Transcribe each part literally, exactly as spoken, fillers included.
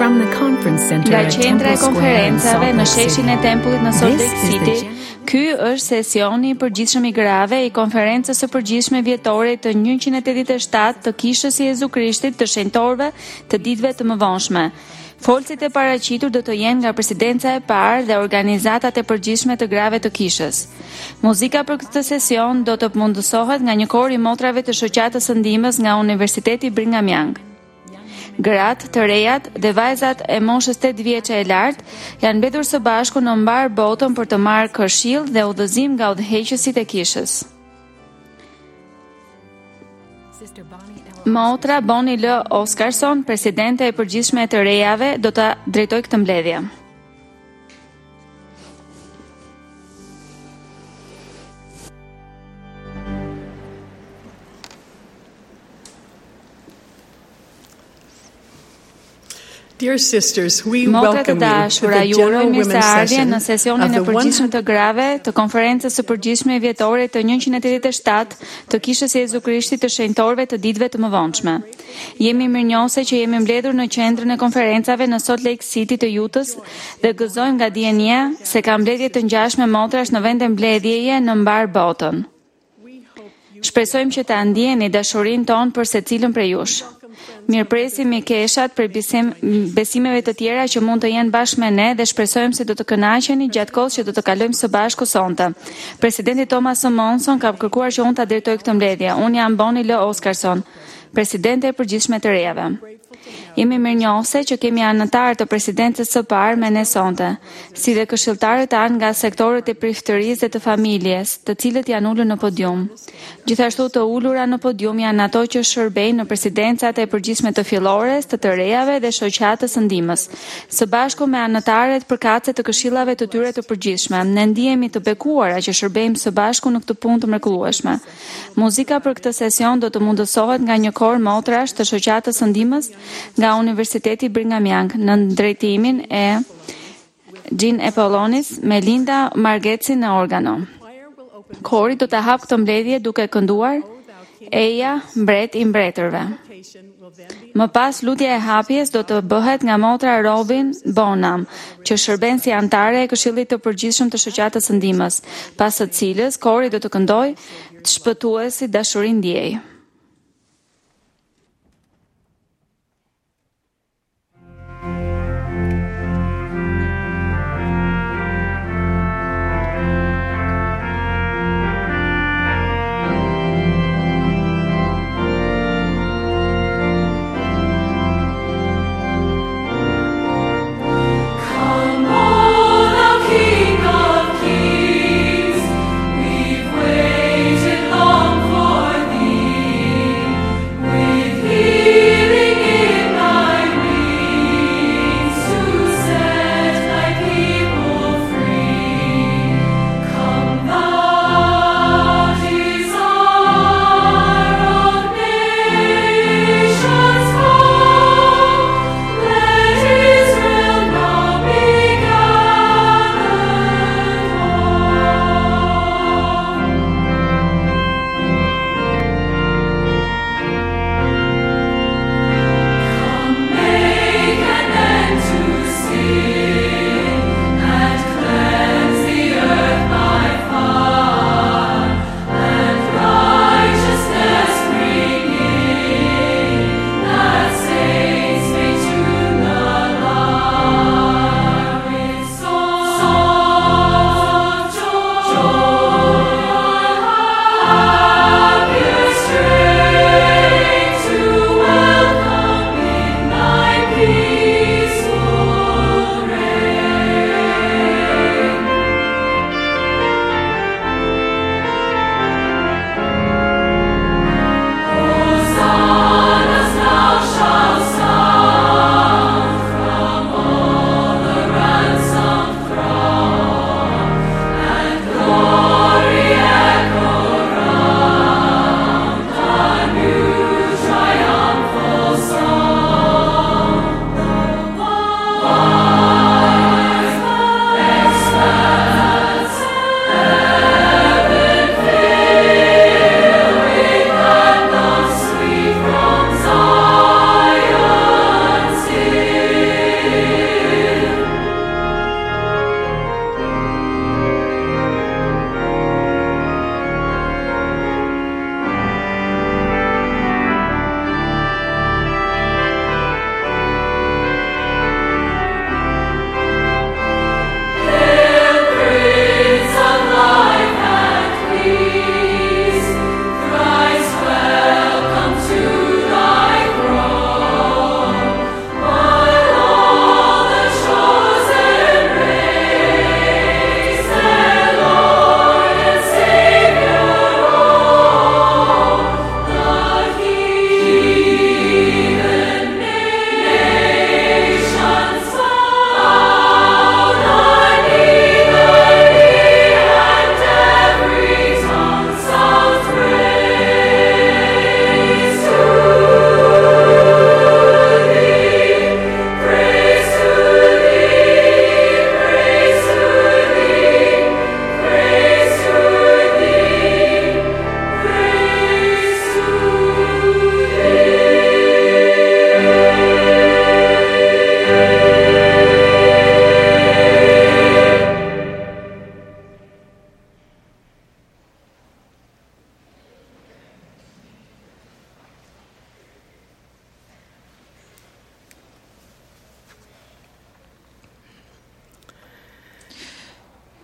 From the conference center Nga at qendra Temple e Square in konferencave Salt në Lake sheshin e City, tempullit në Salt this Lake is the City, gen- ky është sesioni i përgjithshëm i grave i konferencës së përgjithshme vjetore të njëqind e tetëdhjetë e shtatë të Kishës së Jezu Krishtit të shenjtorëve të ditëve të mëvonshme. Folësit e paraqitur do të jenë nga presidenca e parë dhe organizatat e përgjithshme të grave të Kishës. Muzika për këtë sesion do të mundësohet nga një kor i motrave të shoqatës së ndihmës nga Universiteti Brigham Young. Gratë, të rejat dhe vajzat e moshës tetë vjeçe e lartë janë mbetur së bashku në mbar botën për të marrë këshill dhe udhëzim nga udhëheqësit e Kishës. Motra Bonnie L. Oscarson, presidente e përgjithshme e të rejave, do ta drejtojë këtë mbledhje. Dear sisters, we Motrat e welcome you to dashura, the ju general urojmë women's mirëseardhje session në sesionin of e the përgjithshëm të grave të konferencës së përgjithshme vjetore të njëqind e tetëdhjetë e shtatë të Kishës së Jezu Krishtit të shenjtorëve të ditëve të mëvonshme. Jemi mirënjohëse që jemi mbledhur në qendrën e konferencave në Salt Lake City të Utah's dhe gëzojmë nga dienia se ka mbledhje të ngjashme motrash në vende mbledhjeje në mbar botën. Shpresojmë që ta ndjeni dashurinë tonë për secilën prej jush. Mirëpresim i keshat për besim, besimeve të tjera që mund të jenë bashkë me ne dhe shpresojmë se do të kënaqeni gjatë kohës që do të kalojmë së bashku sonte. Presidenti Thomas Monson ka kërkuar që unë ta drejtoj këtë mbledhje. Unë jam Bonnie L. Oscarson, presidente e përgjithshme të rejave. Jemi mirënjohëse që kemi anëtar të presidencës së parë me ne sonte, si dhe këshilltarët tanë nga sektorët e priftërisë dhe të familjes, të cilët janë ulur në podium. Gjithashtu të ulura në podium janë ato që shërbejnë në presidencat e përgjithshme të fillores, të të rejave dhe shoqatës së ndihmës. Së bashku me anëtarët përkatëse të këshillave të tyre të përgjithshme, ne ndihemi të bekuara që shërbejmë së bashku në këtë punë të mrekullueshme. Muzika për këtë sesion do të mundësohet nga një kor motrash të shoqatës së ndihmës nga Universiteti Brigham Young në drejtimin e Jean Apollonis me Linda Margetsi në organo. Kori do të hap këtë mbledhje duke kënduar Eja, mbret i mbretërve. Më pas lutja e hapjes do të bëhet nga motra Robin Bonham, që shërben si antare e Këshillit të Përgjithshëm të Shoqatës së Ndihmës, pas së cilës kori do të këndojë të shpëtuesi dashuri ndjej. Waited long for thee.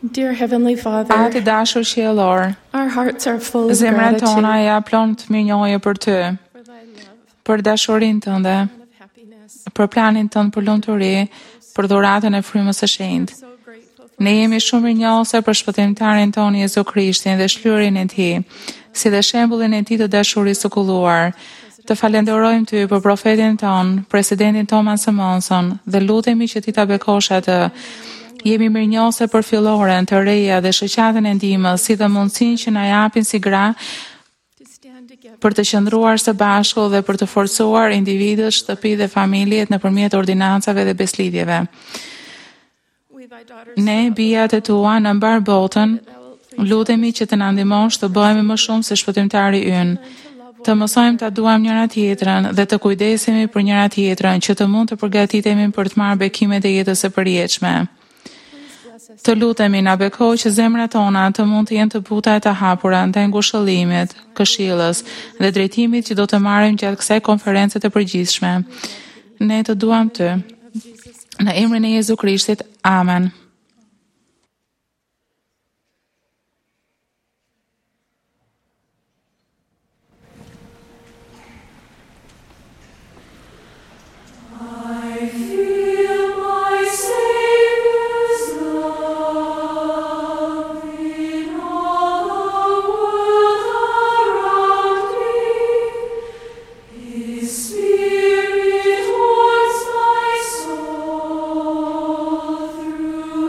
Dear Heavenly Father, Ati dashur qiellor, our hearts are full of zemrat tona gratitude ja plot mirënjohje për ty, for thy love për dashurinë tënde, and of happiness. për planin tënd për lumturi, për dhuratën e frymës së shenjtë. So grateful for Ne jemi shumë mirënjohëse për shpëtimtarin tonë Jezu Krishtin dhe shlyerjen e tij, si dhe shembullin e tij të dashurisë së kulluar. Të falenderojmë ty për profetin ton, presidentin Thomas Monson, dhe lutemi që ti ta bekosh atë. Jemi mirënjohëse për filloren, të reja dhe shoqatën e ndihmës, si dhe mundësinë që na japin si gra to stand together për të qëndruar së bashku dhe për të forcuar individët, shtëpi dhe familjet nëpërmjet ordinancave dhe beslidjeve. we thy daughters. Ne, bijat e tua në mbar botën, lutemi që të na ndihmosh të bëhemi më shumë se shpëtimtari ynë, të mësojmë ta duam njëra tjetrën dhe të kujdesemi për njëra tjetrën, që të mund të përgatitemi për të marrë bekimet e jetës së përjetshme. Të lutemi na bekoj që zemrat tona të mund të jenë të buta e të hapura ndaj ngushëllimit, këshillës dhe drejtimit që do të marrim gjatë kësaj konference të përgjithshme. Ne të duam ty. Në emrin e Jezu Krishtit. Amen. Spirit warms my soul through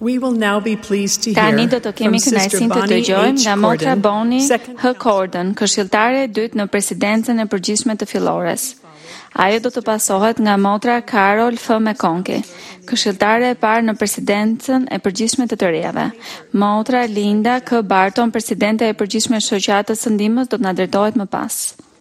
We will now be pleased to Tani hear do të from kemi Sister kënaqësinë të Bonnie dëgjojmë H. nga motra Corden, Bonnie second H. Corden, këshilltare e dytë në presidencën e përgjithshme të fillores. Ajo do të pasohet nga motra Carol F. McConkie, këshilltare e parë në presidencën e përgjithshme të të rejave. Motra Linda K. Barton, presidente e përgjithshme e shoqatës së ndihmës, do të na drejtohet më pas.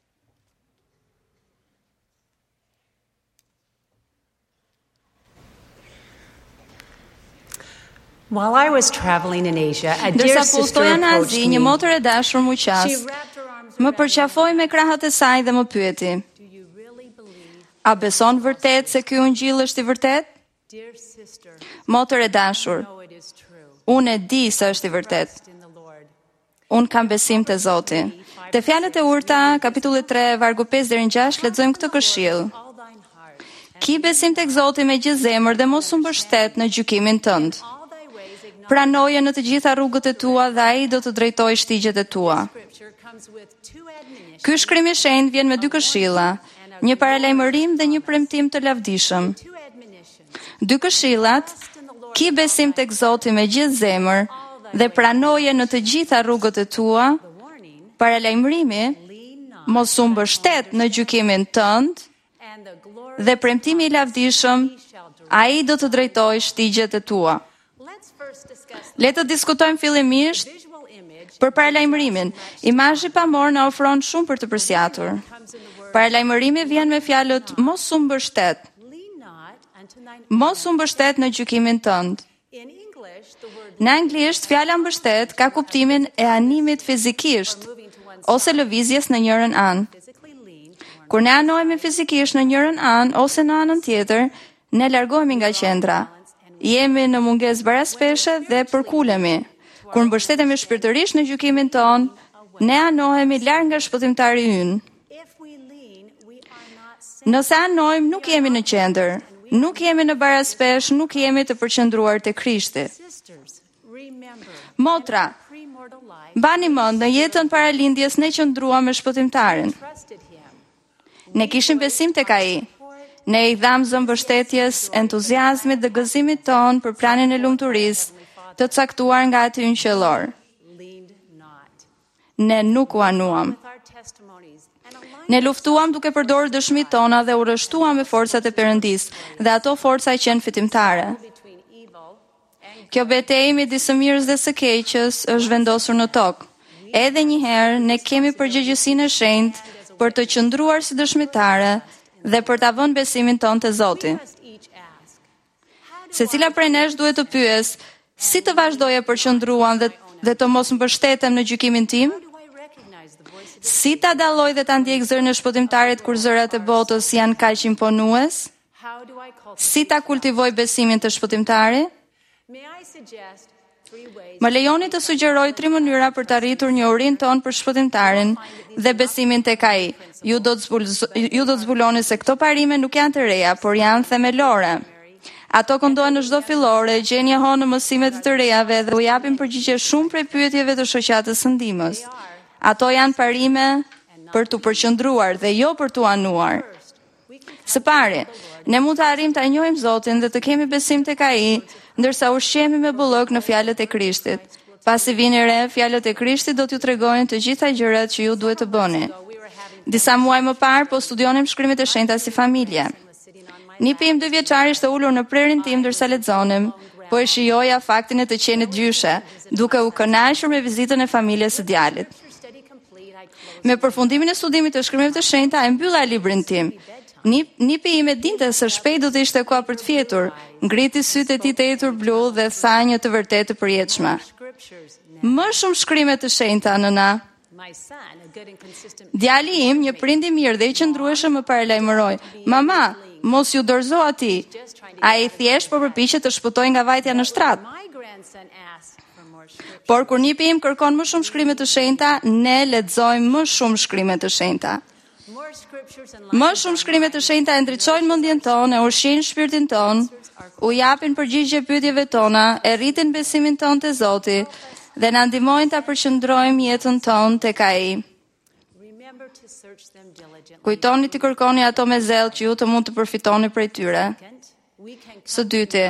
While I was traveling in Asia, a dear Ndërsa sister pustoja në approached Azi, me. një motër e dashur më She qas, wrapped her arms më around me. përqafoi me krahët e saj dhe më pyeti: Do you really believe? A beson vërtet se ky ungjil është i vërtet? Dear sister, Motër e dashur, no, it is true. unë e di se është i vërtet. Trust in the Lord. Unë kam besim te Zoti. Te fjalët e urta, kapitulli tre, vargu pesë deri në gjashtë, lexojmë këtë këshill. All thine heart, Ki besim tek Zoti me gjithë zemër dhe mos u mbështet në gjykimin tënd. all thy ways acknowledge. Pranoje në të gjitha rrugët e tua dhe ai do të drejtojë shtigjet e tua. Scripture comes with two admonitions. Ky shkrim i shenjtë vjen me dy këshilla, një paralajmërim dhe një premtim të lavdishëm. Two admonitions. Dy këshillat: ki besim tek Zoti me gjithë zemër dhe pranoje në të gjitha rrugët e tua. The warning, Paralajmërimi: lean not, mos u mbështet në gjykimin tënd, and the glory. dhe premtimi i lavdishëm: ai do të drejtojë shtigjet e tua. Let's first discuss the Le të diskutojmë fillimisht visual image. për paralajmërimin. Imazhi pamor na ofron shumë për të përsjatur. Comes in the word, Paralajmërimi vjen me fjalët mos u mbështet, lean not unto thine. mos u mbështet në gjykimin tënd. In English, the word Në anglisht, fjala mbështet ka kuptimin e animit fizikisht moving to one ose lëvizjes në njërin anë. physically lean to one. Kur ne anohemi fizikisht në njërin anë ose në anën tjetër, ne largohemi nga qendra. Jemi në mungesë baraspeshe dhe përkulemi. Kur mbështetemi shpirtërisht në gjykimin ton, ne anohemi larg nga shpëtimtari ynë. If we lean, we are not sin. Nëse anojmë, nuk jemi në qendër, nuk jemi në baraspesh, nuk jemi të përqendruar te Krishti. Sisters, remember, Motra, premortal life bani mend, në jetën paralindjes ne qëndruam me shpëtimtarin. trusted him. Ne kishim besim tek ai. Ne i dham zë mbështetjes, entuziazmit dhe gëzimit ton për planin e lumturisë të caktuar nga Aty në qellor. Leaned not. Ne nuk u anuam. With our testimonies and aligned Ne luftuam duke përdorur dëshmitë tona dhe u rreshtuam me forcat e Perëndisë, dhe ato forca qenë fitimtare. between evil and Kjo betejë midis së mirës dhe së keqes është vendosur në tokë. Edhe një herë ne kemi përgjegjësinë e shenjtë për të qëndruar si dëshmitare dhe për ta vënë besimin ton te Zoti. must each ask, Secila prej nesh duhet të pyes, si të vazhdoja përqendruan dhe dhe të mos mbështetem në gjykimin tim? how do I recognize the voice of Si ta dalloj dhe ta ndjek zërin e shpëtimtarit kur zërat e botës janë kaq imponues? how do I cultivate? Si ta kultivoj besimin të shpëtimtarit? May I suggest three ways Më lejoni të sugjeroj tri mënyra për të arritur një urin ton për shpëtimtarin dhe besimin tek ai. Ju do të zbul- ju do të zbuloni se këto parime nuk janë të reja, por janë themelore. Ato këndohen në çdo fillore, gjenja ho në mësimet e të rejave dhe u japin përgjigje shumë prej pyetjeve të shoqatës së ndihmës. Ato janë parime për të përqendruar dhe jo për të anuar. Së pari, ne mund të arrijmë ta njohim Zotin dhe të kemi besim tek ai, ndërsa ushqemi me bullok në fjalët e Krishtit. Pasi vini re, fjalët e Krishtit do t'ju tregojnë të gjitha gjërat që ju duhet të bëni. Disa muaj më parë po studionim shkrimet e shenjta si familje. Nipi im dy vjeçar ishte ulur në prerin tim ndërsa lexonim, po e shijoja faktin e të qenit gjyshe, duke u kënaqur me vizitën e familjes së djalit. study complete? I close. Me përfundimin e studimit të shkrimeve të shenjta e mbylla librin tim. Nip, nipi im e dinte se shpejt do të ishte koha për të fjetur. Ngriti sytë e tij të etur blu dhe tha një të vërtetë të përjetshme. Scriptures now. Më shumë shkrime të shenjta, nëna. My son, a good and consistent Djali im, një prind i mirë dhe i qëndrueshëm, më paralajmëroi: "Mama, mos ju dorëzo atij. Ai thjesht po përpiqet të shpëtojë nga vajtja në shtrat." my grandson asked for more scripture. Por kur nipi im kërkon më shumë shkrime të shenjta, ne lexojmë më shumë shkrime të shenjta. More scriptures and Më shumë shkrime të shenjta e ndriçojnë mendjen tonë, e ushqejnë shpirtin ton, u japin përgjigje pyetjeve tona, e rritin besimin ton te Zoti dhe na ndihmojnë ta përqendrojmë jetën tonë tek ai. remember to search them diligently. Kujtoni të kërkoni ato me zell që ju të mund të përfitoni prej tyre. Second, we can Së dyti,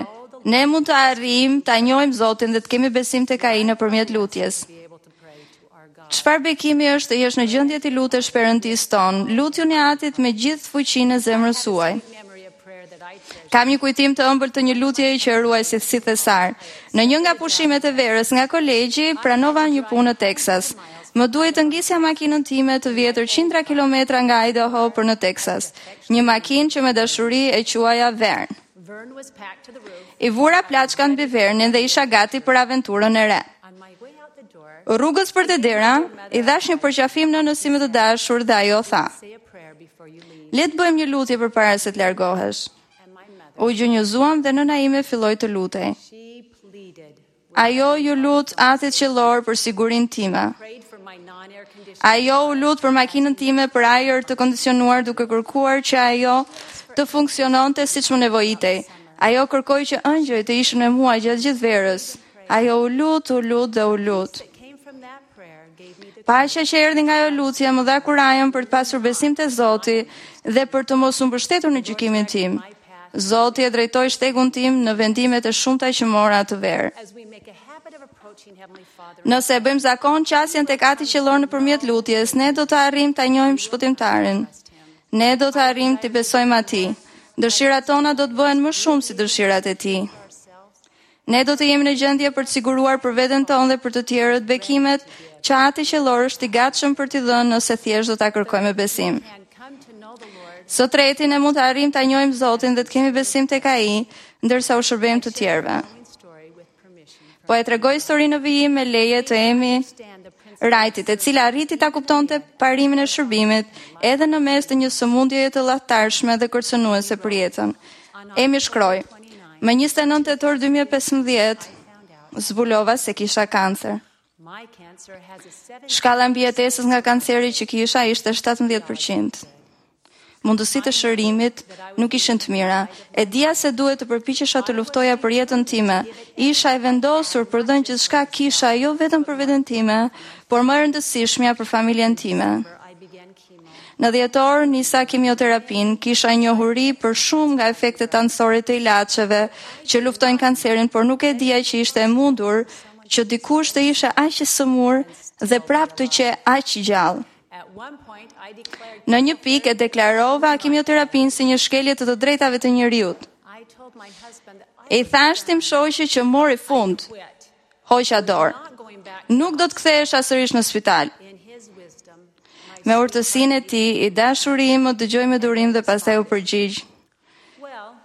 Ne mund të arrijmë ta njohim Zotin dhe të kemi besim tek Ai nëpërmjet lutjes. be able to pray to our God. Çfarë bekimi është të jesh në gjendje të lutesh Perëndis ton? Lutjuni Atit me gjithë fuqinë e zemrës suaj. Memory of prayer that I treasure. Kam një kujtim të ëmbël të një lutjeje që e ruaj si, si thesar. Në një nga pushimet e verës nga kolegji, pranova një punë në Texas. Më duhej të ngisja makinën time të vjetër qindra kilometra nga Idaho për në Texas. Një makinë që me dashuri e quaja Vern. Vern was packed to the roof. I vura plaçkan mbi Vernin dhe isha gati për aventurën e re. On my way out the door, Rrugës për te dera, i dhash një përqafim në nësimet të dashur dhe ajo tha: say a prayer before you leave. "Le të bëjmë një lutje përpara se të largohesh." And my mother, U gjunjëzuam dhe nëna ime filloi të lutej. she pleaded, Ajo ju lut Atit qiellor për sigurinë time. prayed for my non-air conditioned Ajo u lut për makinën time për ajër të kondicionuar duke kërkuar që ajo të funksiononte siç më nevojitej. Ajo kërkoi që ëngjëjt të ishin me mua gjatë gjithë verës. Ajo u lut, u lut dhe u lut. that came from that prayer gave me the Paqja që erdhi nga ajo lutje më dha kurajën për të pasur besim te Zoti dhe për të mos u mbështetur në gjykimin tim. Zoti e drejtoi shtegun tim në vendimet e shumta që mora atë verë. as we make a habit of approaching Heavenly Father. Nëse e bëjmë zakon qasjen tek Ati qiellor nëpërmjet lutjes, ne do të arrijmë ta njohim shpëtimtarin. Ne do të arrijmë të besojmë Atij. Dëshirat tona do të bëhen më shumë si dëshirat e Tij. Ne do të jemi në gjendje për të siguruar për veten tonë dhe për të tjerët bekimet që Ati qiellor është i gatshëm për t'i dhënë nëse thjesht do ta kërkojmë me besim. And come to know the Lord. Sot treti ne mund të arrijmë ta njohim Zotin dhe të kemi besim tek Ai, ndërsa u shërbejmë të tjerëve. Story with permission. Po e tregoj historinë në vijim me leje të Emi Stand the principle Rajtit, e cila arriti ta kuptonte parimin e shërbimit edhe në mes të një sëmundjeje të llahtarshme dhe kërcënuese për jetën. Emi shkroi: "Më njëzet e nëntë tetor dy mijë e pesëmbëdhjetë zbulova se kisha kancer. my cancer has a seven Shkalla mbijetesës nga kanceri që kisha ishte shtatëmbëdhjetë përqind. Mundësitë e shërimit nuk ishin të mira. E dija se duhet të përpiqesha të luftoja për jetën time. Isha e vendosur për dhënë gjithçka kisha, jo vetëm për veten time, por më e rëndësishmja për familjen time. I began chemo. Në dhjetor nisa kimioterapin, kisha njohuri për shumë nga efektet anësore të ilaçeve që luftojnë kancerin, por nuk e dija që ishte e mundur që dikush të ishe aq i sëmur dhe prap të që aq i gjallë. At one point I declared Në një pikë e deklarova kimioterapin si një shkelje të të drejtave të njeriut. I told my husband that I E thash tim shoqi që mori fund, quit. hoqa dorë. Not going back Nuk do të kthehesh sërish në spital. in his wisdom. Me urtësinë e tij, i dashuri im më dëgjoi me durim dhe pastaj u përgjigj. Well,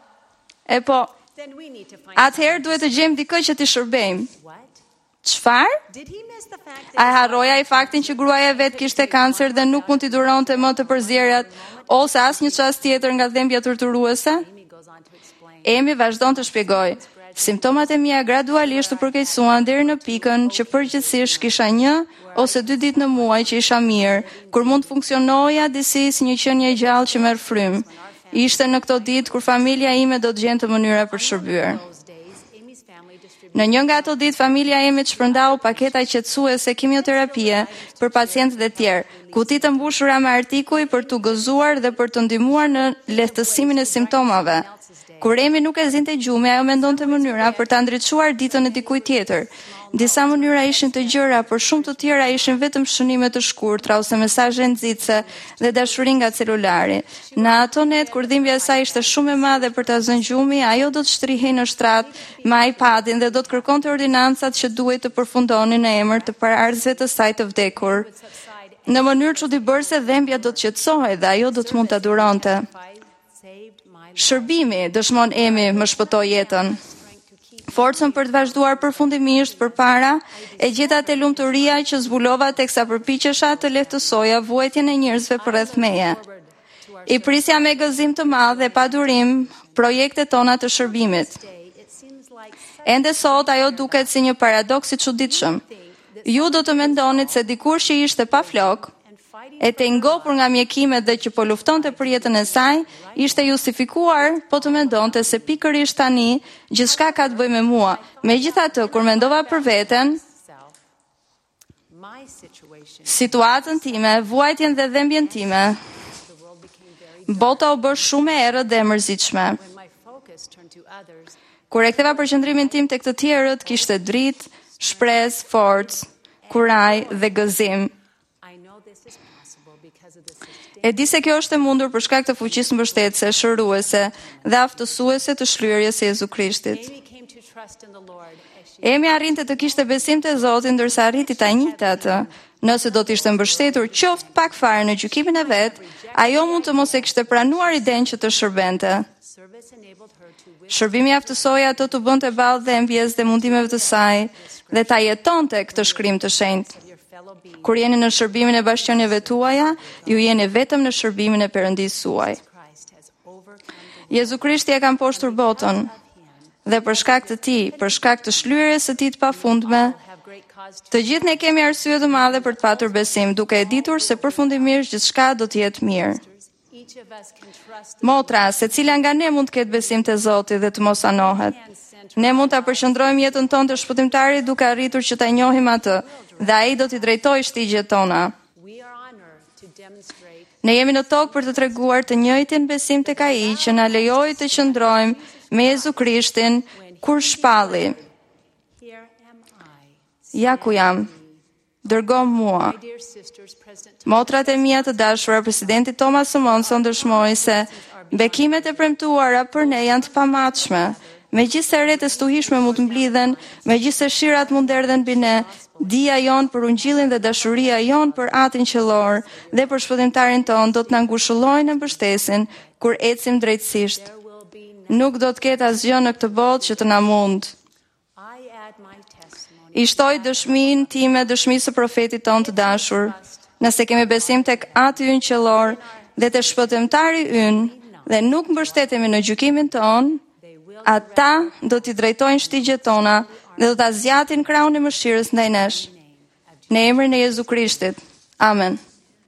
E po, then we need to find atëherë duhet të gjejmë dikë që t'i shërbejmë. what? Çfarë? Did he miss the fact A that harroja i faktin që gruaja e vet kishte kancer dhe nuk mund t'i duronte më të përzierjat ose asnjë çast tjetër nga dhembja torturuese? Amy goes on to explain. Emi vazhdon të shpjegoj. Simptomat e mia gradualisht u përkeqësuan deri në pikën që përgjithsisht kisha një ose dy ditë në muaj që isha mirë, kur mund të funksionoja disi si një qenie e gjallë që merr frym. Ishte në këto ditë kur familja ime do të gjente mënyra për të shërbyer. Those days, Amy's family distributed Në një nga ato ditë familja ime të shpërndau paketa qetësuese kimioterapie për pacientët e tjerë, kuti të mbushura me artikuj për t'u gëzuar dhe për të ndihmuar në lehtësimin e simptomave. Kur Emi nuk e zinte gjumin, ajo mendonte mënyra për ta ndriçuar ditën e dikujt tjetër. Disa mënyra ishin të gjëra, por shumë të tjera ishin vetëm shënime të shkurtra ose mesazhe nxitse dhe dashuri nga celulari. Në ato net kur dhimbja e saj ishte shumë e madhe për ta zënë gjumi, ajo do të shtrihej në shtrat me iPadin dhe do të kërkonte ordinancat që duhej të përfundonin në emër të paraardhësve të saj të vdekur. Në mënyrë çuditëbërse dhembja do të qetësohej dhe ajo do të mund ta duronte. saved my Shërbimi, dëshmon Emi, më shpëtoi jetën. Forcën për të vazhduar përfundimisht përpara e gjeta te lumturia që zbulova teksa përpiqesha të lehtësoja vuajtjen e njerëzve përreth meje. I prisja me gëzim të madh dhe pa durim projektet tona të shërbimit. day. It seems like Ende sot ajo duket si një paradoks i çuditshëm. Ju do të mendonit se dikur që ishte pa flok, e të ngopur nga mjekimet dhe që po luftonte për jetën e saj, ishte justifikuar, po të mendonte se pikërisht tani gjithçka ka të bëjë me mua. Megjithatë, kur mendova për veten, self. My situation, situatën time, vuajtjen dhe dhembjen time, the world became very bota u bë shumë e errët dhe e mërzitshme. when my focus turned to others. Kur e ktheva përqendrimin tim tek të tjerët, kishte dritë, shpresë, forcë, kuraj dhe gëzim. I know this is possible because of the sustaining E di se kjo është e mundur për shkak të fuqisë mbështetëse, shëruese dhe aftësuese të shlyerjes së Jezu Krishtit. Amy came to trust in the Lord as she Emi arrinte të kishte besim te Zoti ndërsa arriti ta njihte atë. Nëse do të ishte mbështetur qoftë pak fare në gjykimin e vet, ajo mund të mos e kishte pranuar idenë që të shërbente. service enabled her to witness Shërbimi aftësoi ato të bënte ballë dhembjes dhe mundimeve të saj dhe ta jetonte këtë shkrim të shenjtë. your fellow being. Kur jeni në shërbimin e bashkëqenieve tuaja, ju jeni vetëm në shërbimin e Perëndisë suaj. Christ has overcome Jezu Krishti e ka mposhtur botën dhe për shkak të tij, për shkak të shlyerjes së tij të pafundme, have great cause to të gjithë ne kemi arsye të madhe për të patur besim, duke e ditur se përfundimisht gjithçka do të jetë mirë. each of us can trust Motra, secila nga ne mund të ketë besim te Zoti dhe të mos anohet. Ne mund ta përqendrojmë jetën tonë të shpëtimtarit duke arritur që ta njohim atë, dhe ai do t'i drejtojë shtigjet tona. we are on earth to demonstrate Ne jemi në tokë për të treguar të njëjtin besim tek ai që na lejoi të qëndrojmë me Jezu Krishtin kur shpalli. here am I. Ja ku jam. Dërgo mua. My dear sisters, President Motrat e mia të dashura, presidenti Thomas Monson dëshmoi se bekimet e premtuara për ne janë të pamatshme. Megjithse rreth e stuhishme mund të mblidhen, megjithse shirat mund erdhen mbi ne, dija jon për ungjillin dhe dashuria jon për atin qellor dhe për shpëtimtarin ton do të na ngushëllojnë në mbështesin kur ecim drejtësisht. there will be no Nuk do të ketë asgjë në këtë botë që të na mund. I add my testimony. I shtoj dëshminë time, dëshmisë së profetit ton të dashur. Nëse kemi besim tek Ati ynë qellor dhe te shpëtimtari ynë dhe nuk mbështetemi në gjykimin ton, ata do t'i drejtojnë shtigjet tona dhe do ta zgjatin krahun e mëshirës ndaj nesh. Në emrin e Jezu Krishtit. Amen.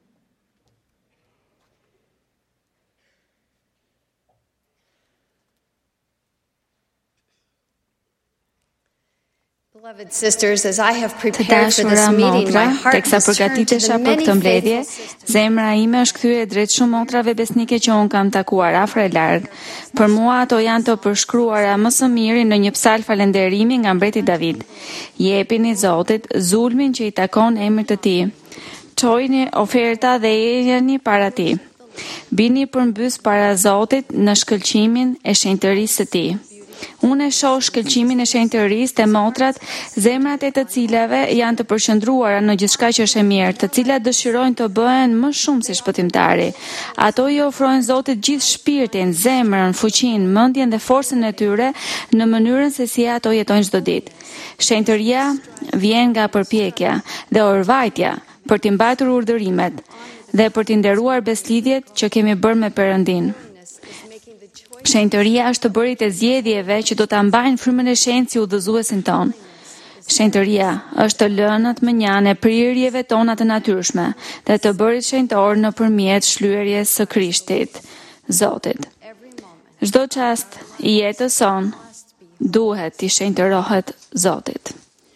Beloved sisters, as I have Të prepared for this dashura meeting, motra, my heart teksa has turned to përgatitesha the për many këtë mbledhje, faithful sisters. zemra ime është kthyer drejt shumë motrave besnike që un kam takuar afër e larg. Për mua ato janë të përshkruara më së miri në një psalm falënderimi nga mbreti David. Jepini Zotit zulmin që i takon emrit të Tij. Çojini oferta dhe ejeni para Tij. Bini përmbys para Zotit në shkëlqimin e shenjtërisë së Tij. Unë e shoh shkëlqimin e shenjtërisë te motrat, zemrat e të cilave janë të përqendruara në gjithçka që është e mirë, të cilat dëshirojnë të bëhen më shumë si shpëtimtari. Ato i ofrojnë Zotit gjithë shpirtin, zemrën, fuqinë, mendjen dhe forcën e tyre në mënyrën se si ato jetojnë çdo ditë. Shenjtëria vjen nga përpjekja dhe orvajtja për t'i mbajtur urdhërimet dhe për t'i nderuar beslidhjet që kemi bërë me Perëndin. Shenjtëria është të bërit e zgjedhjeve që do ta mbajnë frymën e shenjtë si udhëzuesin ton. Shenjtëria është të lënët më njanë e prirjeve tona të natyrshme dhe të bërit shenjtor nëpërmjet shlyerjes së Krishtit, Zotit. Çdo çast i jetës son duhet të shenjtërohet Zotit.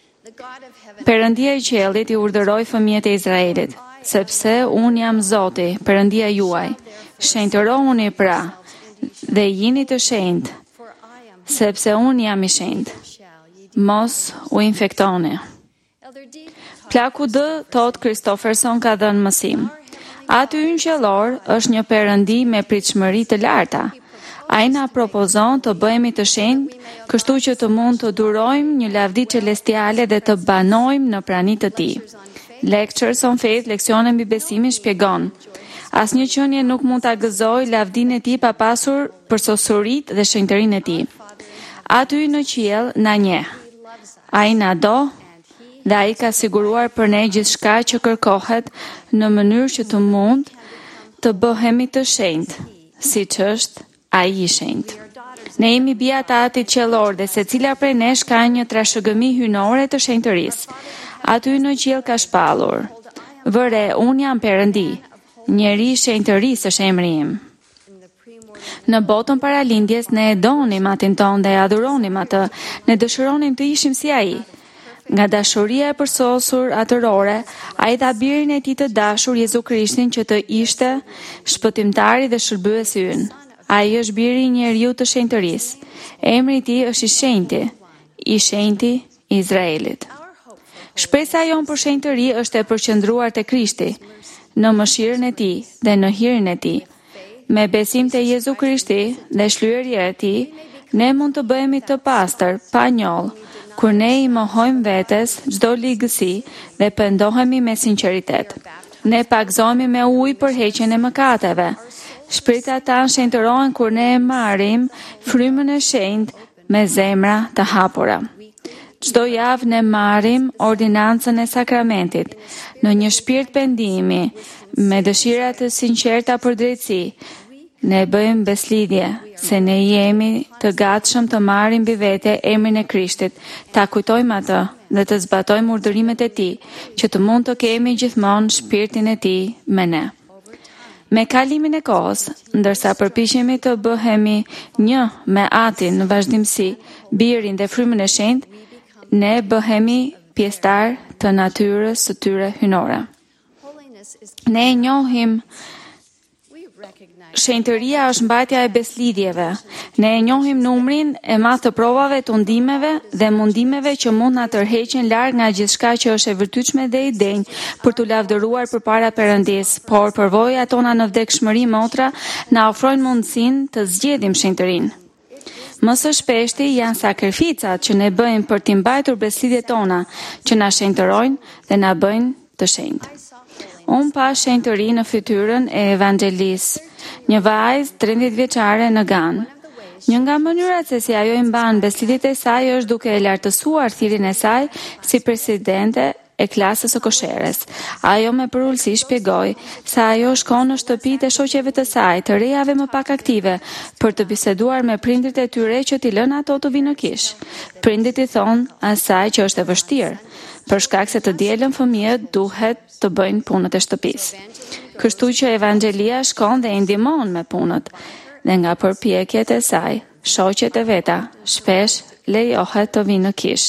Perëndia i qiellit i urdhëroi fëmijët e Izraelit, sepse unë jam Zoti, Perëndia juaj. Shenjtërohuni pra dhe jini të shenjtë, sepse unë jam i shenjtë. Mos u infektoni. Plaku D. Todd Christofferson ka dhënë mësim. Aty ynë qellor është një perëndi me pritshmëri të larta. Ai na propozon të bëhemi të shenjtë, kështu që të mund të durojmë një lavdi celestiale dhe të banojmë në praninë të Tij. Lectures on Faith, leksione mbi besimin shpjegon. Asnjë qenie nuk mund ta gëzojë lavdinë e Tij pa pasur përsosuritë dhe shenjtërinë e Tij. Aty në qiell na njeh. Ai na do dhe ai ka siguruar për ne gjithçka që kërkohet në mënyrë që të mund të bëhemi të shenjtë, siç është ai i shenjtë. Ne jemi bija të Atit qellor dhe secila prej nesh ka një trashëgimi hyjnore të shenjtërisë. Aty në qiell ka shpallur: "Vëre, un jam Perëndi, njeri i shenjtërisë është emri im." Në botën para lindjes ne e donim Atin ton dhe e adhuronim atë, ne dëshironim të ishim si ai. Nga dashuria e përsosur atërore, ai dha birin e Tij të dashur Jezu Krishtin që të ishte shpëtimtari dhe shërbyesi ynë. Ai është biri i njeriu të shenjtërisë. Emri i tij është i shenjti, i shenjti i Izraelit. Shpresa jon për shenjtëri është e përqendruar te Krishti, në mëshirën e tij dhe në hirin e tij. Me besim te Jezu Krishti dhe shlyerja e tij, ne mund të bëhemi të pastër, pa njoll, kur ne i mohojmë vetes çdo ligësi dhe pendohemi me sinqeritet. Ne pagëzohemi me ujë për heqjen e mëkateve. Shpirtat tanë shenjtërohen kur ne e marrim frymën e shenjtë me zemra të hapura. Çdo javë ne marrim ordinancën e sakramentit në një shpirt pendimi, me dëshira të sinqerta për drejtësi. Ne bëjmë beslidhje se ne jemi të gatshëm të marrim mbi vete emrin e Krishtit, ta kujtojmë atë dhe të zbatojmë urdhërimet e tij, që të mund të kemi gjithmonë shpirtin e tij me ne. Me kalimin e kohës, ndërsa përpiqemi të bëhemi një me Atin në vazhdimsi, birin dhe frymën e shenjtë, ne bëhemi pjesëtar të natyrës së tyre hynore. Ne e njohim shenjtëria është mbajtja e beslidhjeve. Ne e njohim numrin e madh të provave, të ndimeve dhe mundimeve që mund na tërheqin larg nga gjithçka që është e vërtetshme dhe i denjë për t'u lavdëruar përpara Perëndis, por përvojat tona në vdekshmëri motra na ofrojnë mundësinë të zgjedhim shenjtërinë. Më së shpeshti janë sakrificat që ne bëjmë për t'i mbajtur beslidhjet tona, që na shenjtërojnë dhe na bëjnë të shenjtë. Unë pa shenjtëri në fytyrën e Evangelis, një vajzë tridhjetë vjeçare në Ganë. Një nga mënyrat se si ajo i mban beslidhjet e saj është duke e lartësuar thirrjen e saj si presidente e klasës së kosheres. Ajo me përullësi shpjegoi se ajo shkon në shtëpitë e shoqeve të saj, të rejave më pak aktive, për të biseduar me prindrit e tyre që t'i lënë ato të vinë në kish. Prindrit i thonë asaj që është e vështirë, për shkak se të dielën fëmijët duhet të bëjnë punët e shtëpisë. Kështu që Evangelia shkon dhe i ndihmon me punët, dhe nga përpjekjet e saj, shoqet e veta shpesh lejohet të vinë në kish.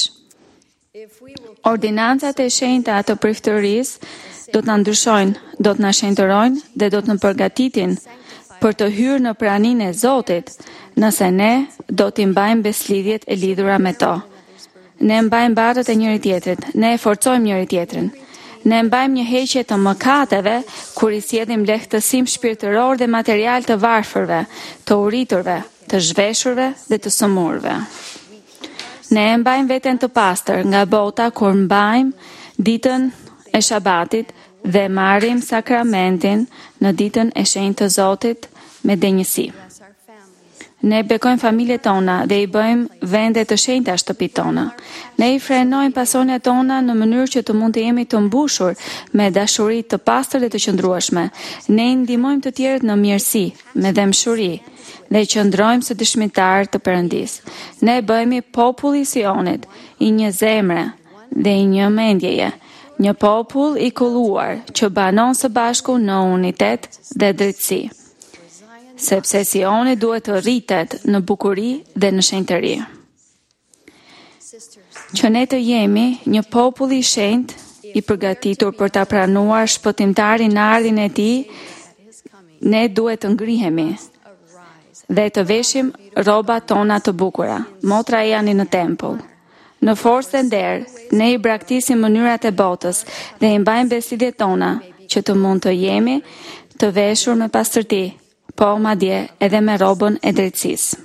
Ordinancat e shenjta të priftërisë do të na ndryshojnë, do të na shenjtërojnë dhe do të na përgatitin për të hyrë në praninë e Zotit, nëse ne do t'i mbajmë beslidhjet e lidhura me to. Ne mbajmë barët e njëri tjetrit, ne e forcojmë njëri tjetrin. Ne mbajmë një heqje të mëkateve kur i sjellim lehtësim shpirtëror dhe material të varfërve, të uriturve, të zhveshurve dhe të sëmurve. Ne mbajmë veten të pastër nga bota kur mbajmë ditën e Shabatit dhe marrim sakramentin në ditën e shenjtë të Zotit me denjësi. Ne bekojmë familjet tona dhe i bëjmë vende të shenjta shtëpitë tona. Ne i frenojmë pasionat tona në mënyrë që të mund të jemi të mbushur me dashuri të pastër dhe të qëndrueshme. Ne i ndihmojmë të tjerët në mirësi, me dëmshuri dhe qëndrojmë së dëshmitar të Perëndis. Ne bëhemi populli i Sionit, i një zemre dhe i një mendjeje, një popull i kulluar që banon së bashku në unitet dhe drejtësi. Sepse Sioni duhet të rritet në bukuri dhe në shenjtëri. Që ne të jemi një popull i shenjtë, i përgatitur për ta pranuar shpëtimtarin në ardhin e tij, ne duhet të ngrihemi dhe të veshim rrobat tona të bukura. Motra janë në tempull. Në forcë dhe nder, ne i braktisim mënyrat e botës dhe i mbajmë beslidhjet tona, që të mund të jemi të veshur me pastërti, po madje edhe me robën e drejtësisë.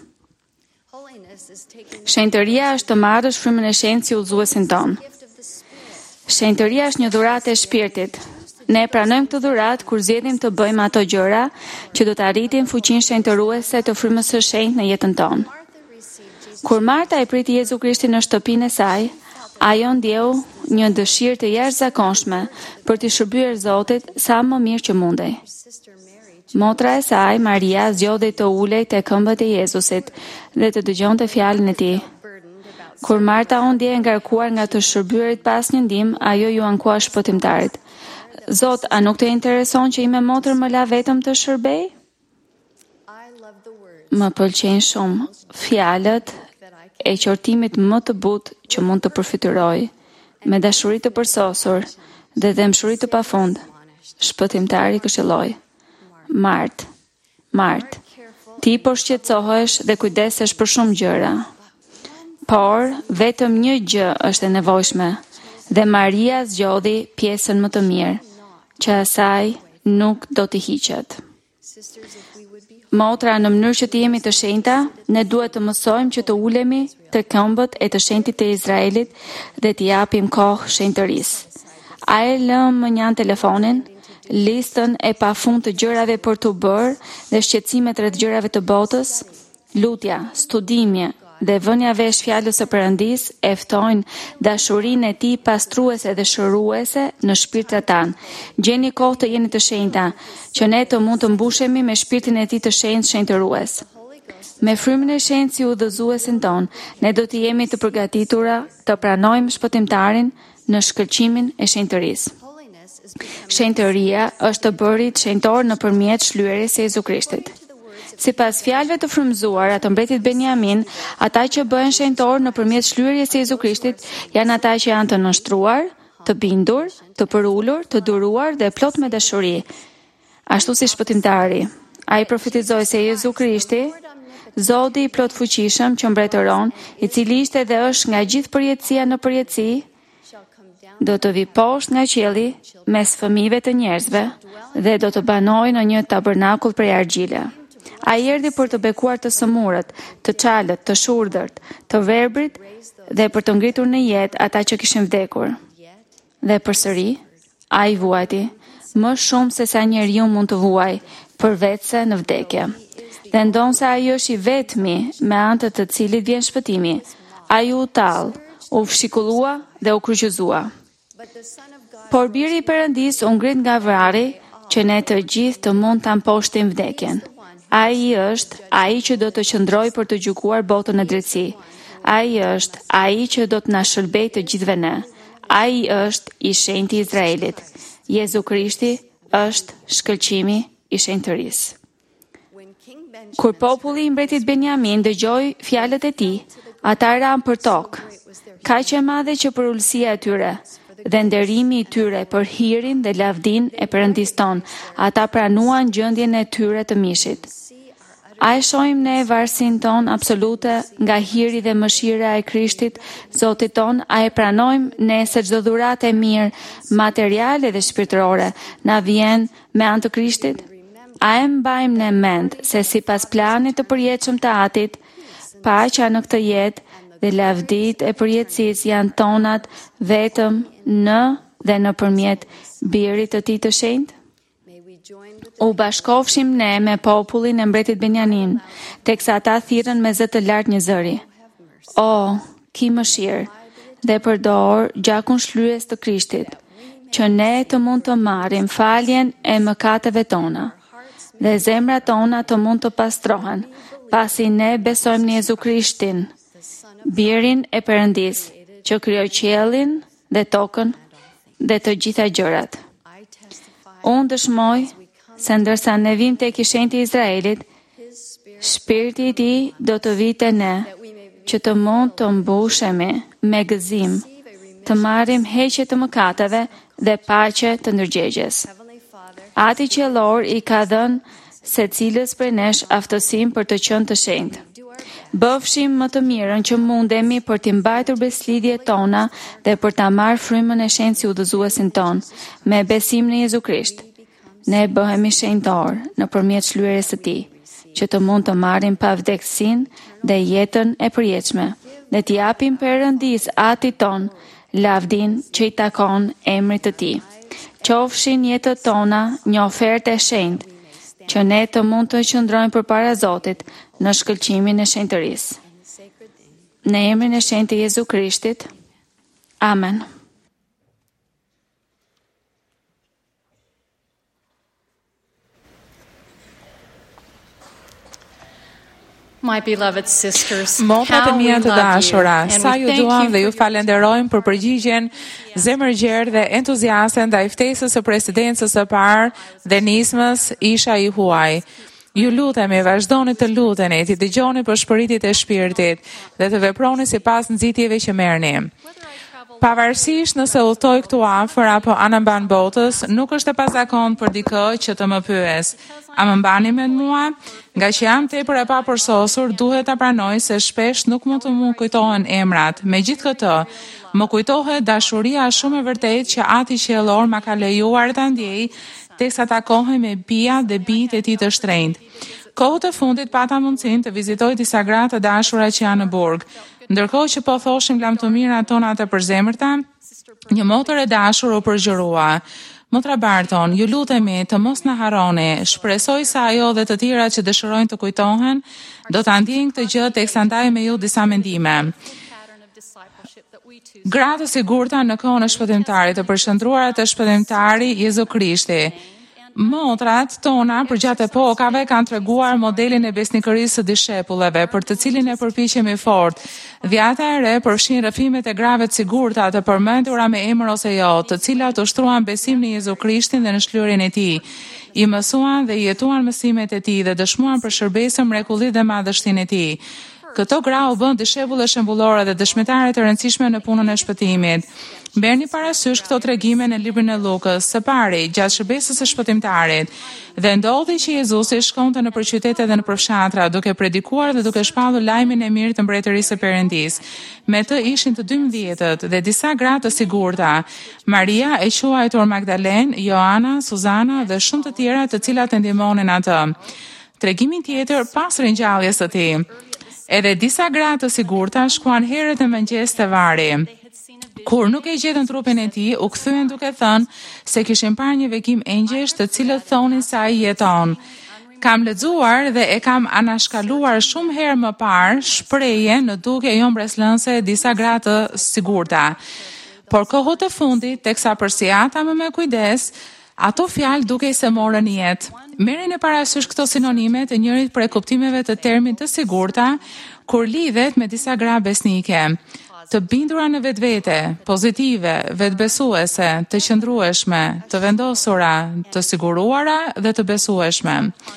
Shenjtëria është të marrësh frymën e shenjtë si udhëzuesin ton. Shenjtëria është një dhuratë e shpirtit. Ne pranojmë këtë dhuratë kur zgjedhim të bëjmë ato gjëra që do të arritin fuqinë shenjtëruese të frymës së shenjtë në jetën tonë. Kur Marta e priti Jezu Krishtin në shtëpinë e saj, ajo ndjeu një dëshirë të jashtëzakonshme për të shërbyer Zotit sa më mirë që mundej. Motra e saj, Maria, zgjodhi të ulej te këmbët e Jezusit dhe të dëgjonte fjalën e tij. Kur Marta u ndjej ngarkuar nga të shërbyerit pas një ndihmë, ajo ju ankua shpëtimtarit: Zot, a nuk të intereson që ime motër më la vetëm të shërbej? Më pëlqejnë shumë fjalët e qortimit më të butë që mund të përfityroj, me dashuri të përsosur dhe dëmshuri të pafund. Shpëtimtari këshilloi: Mart, Mart, Ti po shqetësohesh dhe kujdesesh për shumë gjëra. Por vetëm një gjë është e nevojshme, dhe Maria zgjodhi pjesën më të mirë, që asaj nuk do të hiqet. Motra, në mënyrë që të jemi të shenjta, ne duhet të mësojmë që të ulemi të këmbët e të shenjtit të Izraelit dhe të japim kohë shenjtërisë. A e lëm më njan telefonin, listën e pafund të gjërave për të bërë dhe shqetësimet rreth gjërave të botës, lutja, studimje dhe vënia vesh fjalës së Perëndisë e ftojnë dashurinë e tij pastruese dhe shëruese në shpirtrat tanë. Gjeni kohë të jeni të shenjta, që ne të mund të mbushemi me shpirtin e tij të shenjtë shenjtërues. Me frymën e shenjtë si udhëzuesin ton, ne do të jemi të përgatitura të pranojmë shpëtimtarin në shkëlqimin e shenjtërisë. Shenjtëria është të bërit shenjtor nëpërmjet shlyerjes së Jezu Krishtit. Si pas fjalëve të frymëzuara të mbretit Benjamin, ata që bëhen shenjtor nëpërmjet shlyerjes së Jezu Krishtit janë ata që janë të nënshtruar, të bindur, të përullur, të duruar dhe plot me dashuri. Ashtu si shpëtimtari, ai profetizoi se Jezu Krishti, Zoti i plot fuqishëm që mbretëron, i cili ishte dhe është nga gjithë përjetësia në përjetësi, do të vi poshtë nga qielli mes fëmijëve të njerëzve dhe do të banojë në një tabernakull prej argjile. Ai erdhi për të bekuar të sëmurët, të çalët, të shurdhërt, të verbrit dhe për të ngritur në jetë ata që kishin vdekur. Dhe përsëri, ai vuajti, më shumë se sa njeriu mund të vuajë, përveçse në vdekje. Dhe ndonse ai është i vetmi me anë të të cilit vjen shpëtimi, ai u tall, u fshikullua dhe u kryqëzua. Por biri i Perëndis u ngrit nga vrari që ne të gjithë të mund ta mposhtim vdekjen. Ai është ai që do të qëndrojë për të gjykuar botën në drejtësi. Ai është ai që do të na shërbejë të gjithëve ne. Ai është i shenjti i Izraelit. Jezu Krishti është shkëlqimi i shenjtërisë. Kur populli i mbretit Benjamin dëgjoi fjalët e tij, ata ranë për tokë. Kaq e madhe që për ulësia e tyre dhe nderimi i tyre për hirin dhe lavdin e Perëndis ton, ata pranuan gjendjen e tyre të mishit. A e shohim ne varsin ton absolute nga hiri dhe mëshira e Krishtit, Zotit ton, a e pranojmë ne se çdo dhuratë e mirë, materiale dhe shpirtërore, na vjen me anë të Krishtit? A e mbajmë ne mend se sipas planit të përjetshëm të Atit, paqja në këtë jetë dhe lavdit e përjetësisë janë tonat vetëm në dhe nëpërmjet birit të tij të shenjtë? U bashkofshim ne me popullin e mbretit Benjamin, teksa ata thirrën me zë të lartë një zëri. O, ki mëshirë dhe përdor gjakun shlyerjes të Krishtit, që ne të mund të marrim faljen e mëkateve tona, dhe zemrat tona të mund të pastrohen, pasi ne besojmë në Jezu Krishtin, birin e Perëndis, që krijoi qiellin dhe tokën dhe të gjitha gjërat. Unë dëshmoj se ndërsa ne vim tek i shenjti i Izraelit, shpirti i tij do të vijë te ne, që të mund të mbushemi me gëzim, të marrim heqje të mëkateve dhe paqe të ndërgjegjes. Ati qiellor i ka dhënë secilës prej nesh aftësinë për të qenë të shenjtë. Bëfshim më të mirën që mundemi për t'i mbajtur beslidhjet tona dhe për ta marrë frymën e shenjtë si udhëzuesin ton, me besim në Jezu Krisht. Ne bëhemi shenjtor nëpërmjet shlyerjes së tij, që të mund të marrim pavdekësinë dhe jetën e përjetshme, dhe t'i japim Perëndis Atit ton lavdin që i takon emrit të tij. Qofshin jetët tona një ofertë e shenjtë, që ne të mund të qëndrojmë përpara Zotit në shkëlqimin e shenjtërisë. Në emrin e shenjtë të Jezu Krishtit. Amen. My beloved sisters, Motrat e how we mia të love you, dashura, and sa we ju thank duam you dhe ju for falenderojmë për përgjigjen zemërgjerë dhe entuziaste ndaj ftesës së presidencës së parë dhe nismës isha i huaj. Ju lutemi, vazhdoni të luteni, të dëgjoni për shpëritjet e shpirtit dhe të veproni sipas nxitjeve që merrni. Pavarësisht nëse udhtoj këtu afër apo anamban botës, nuk është e pazakontë për dikë që të më pyes: a më mbani me mua? Nga që jam tepër e papërsosur, duhet ta pranoj se shpesh nuk mund të më kujtohen emrat. Megjithatë, më kujtohet dashuria shumë e vërtetë që Ati qiellor ma ka lejuar ta ndjej, teksa takohej me bija dhe bijtë e tij të shtrenjtë. Kohët e fundit pata mundësinë të vizitoj disa gra të dashura që janë në burg. Ndërkohë që po thoshim lam të mira tona të përzemërta, një motër e dashur u përgjërua: Motra Barton, ju lutemi të mos na harroni. Shpresoj se ajo dhe të tjera që dëshirojnë të kujtohen do ta ndjejnë këtë gjë teksa ndaj me ju disa mendime. Gratë e sigurta në kohën e shpëtimtarit, të përshëndruara të shpëtimtari Jezu Krishti. Motrat tona përgjatë epokave kanë treguar modelin e besnikërisë së dishepulleve, për të cilin e përpiqemi fort. Dhjata e re përfshin rrëfimet e grave të sigurta të përmendura me emër ose jo, të cilat ushtruan besim në Jezu Krishtin dhe në shlyerjen e tij. I mësuan dhe jetuan mësimet e tij dhe dëshmuan për shërbesën, mrekullitë dhe madhështinë e tij. Këto gra u bën dishepulle shembullore dhe dëshmitare të rëndësishme në punën e shpëtimit. Merrni parasysh këto tregime në librin e Lukës, së pari, gjatë shërbesës së shpëtimtarit. Dhe ndodhi që Jezusi shkonte nëpër qytete dhe nëpër fshatra, duke predikuar dhe duke shpallur lajmin e mirë të mbretërisë së Perëndisë. Me të ishin të dymbëdhjetët dhe disa gra të sigurta: Maria e quajtur Magdalen, Joana, Suzana dhe shumë të tjera të cilat e ndihmonin atë. Tregimi tjetër pas ringjalljes së tij. Edhe disa gra të sigurta shkuan herët e mëngjes te vari. Kur nuk e gjetën trupin e tij, u kthyen duke thënë se kishin parë një vegim engjesh të cilët thonin se ai jeton. Kam lexuar dhe e kam anashkaluar shumë herë më parë shprehje në duke jo mbreslënse disa gra të sigurta. Por kohët e fundit, teksa përsiata më me kujdes, ato fjalë dukej se morën jetë. Merrni parasysh këto sinonime të njërit prej kuptimeve të termit të sigurta kur lidhet me disa gra besnike: të bindura në vetvete, pozitive, vetbesuese, të qëndrueshme, të vendosura, të siguruara dhe të besueshme.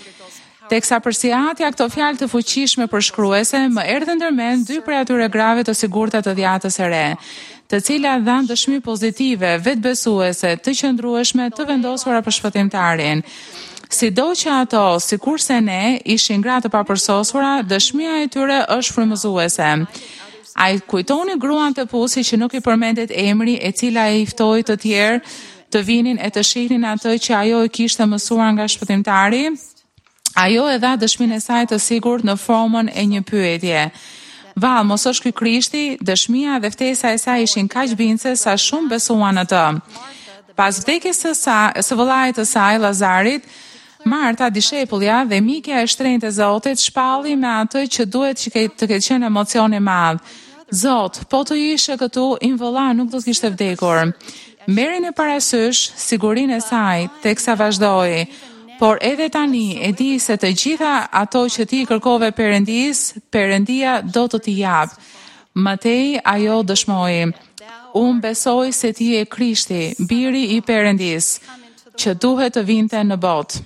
Teksa përsiatja këto fjalë të fuqishme përshkruese, më erdhën ndërmend dy prej atyre grave të sigurta të dhjatës së re, të cilat dhanë dëshmi pozitive, vetbesuese, të qëndrueshme, të vendosura për shpëtimtarin. Sido që ato, sikurse ne, ishin gra të papërsosura, dëshmia e tyre është frymëzuese. Ai kujtoni gruan të Pusi që nuk i përmendet emri, e cila e ftoi të tjerë të vinin e të shihnin atë që ajo e kishte mësuar nga shpëtimtari? Ajo e dha dëshminë e saj të sigurt në formën e një pyetje: Val, mos është ky Krishti? Dëshmia dhe ftesa e saj ishin kaq bindse sa shumë besuan në të. Pas vdekjes së saj, së vëllait të saj, Lazarit, Marta, dishepullja dhe mikja e shtrenjtë e Zotit, shpalli me atë që duhet që të ketë qenë emocion i madh: Zot, po të ishe këtu, im vëlla nuk do të kishte vdekur. Merrni parasysh sigurinë e saj, teksa vazhdoi: Por edhe tani e di se të gjitha ato që ti kërkove Perëndis, Perëndia do të t'i jap. Matej ajo dëshmoi: Unë besoj se ti e Krishti, biri i Perëndis, që duhet të vinte në botë.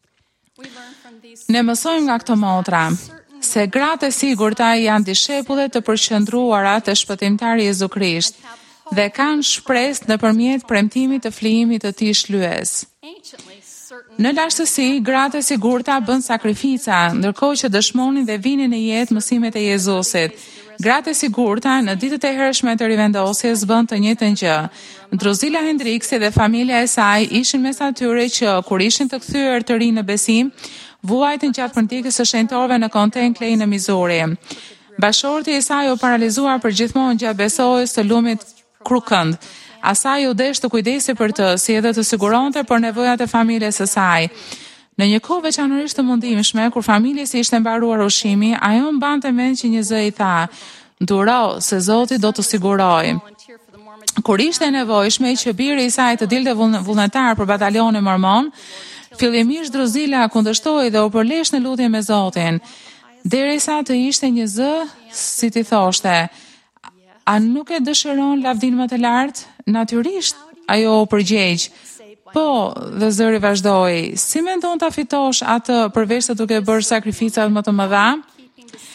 Ne mësojmë nga këto motra se gratë e sigurta janë dishepulle të përqendruara të shpëtimtari Jezu Krisht dhe kanë shpresë nëpërmjet premtimit të flijimit të tij shlyes. Në lashtësi, gratë e sigurta bën sakrifica, ndërkohë që dëshmonin dhe vinin në jetë mësimet e Jezusit. Gratë e sigurta në ditët e hershme të rivendosjes bën të njëjtën gjë. Druzila Hendriksi dhe familja e saj ishin mes atyre që kur ishin të kthyer të rinë në besim, vuajtën gjatë përndjekjes së shenjtorëve në Contain Clay në Missouri. Bashorti i saj u paralizuar përgjithmonë gjatë besojës së lumit krukënd. Asaj u desh të kujdesi për të, si edhe të siguronte për nevojat e familjes së saj. Në një kohë veçanërisht të mundimshme, kur familjes i ishte mbaruar ushqimi, ajo mbante mend që një zë i tha: "Duro, se Zoti do të sigurojë." Kur ishte e nevojshme që biri i saj të dilte vullnetar për batalionin mormon, fillimisht Druzila kundërshtoi dhe u përlesh në lutje me Zotin, derisa të ishte një zë si t'i thoshte: "A nuk e dëshiron lavdin më të lartë?" Natyrisht, ajo u përgjegj: "Po," dhe zëri vazhdoi: "Si mendon ta fitosh atë përveç se duke bërë sakrificat më të mëdha?"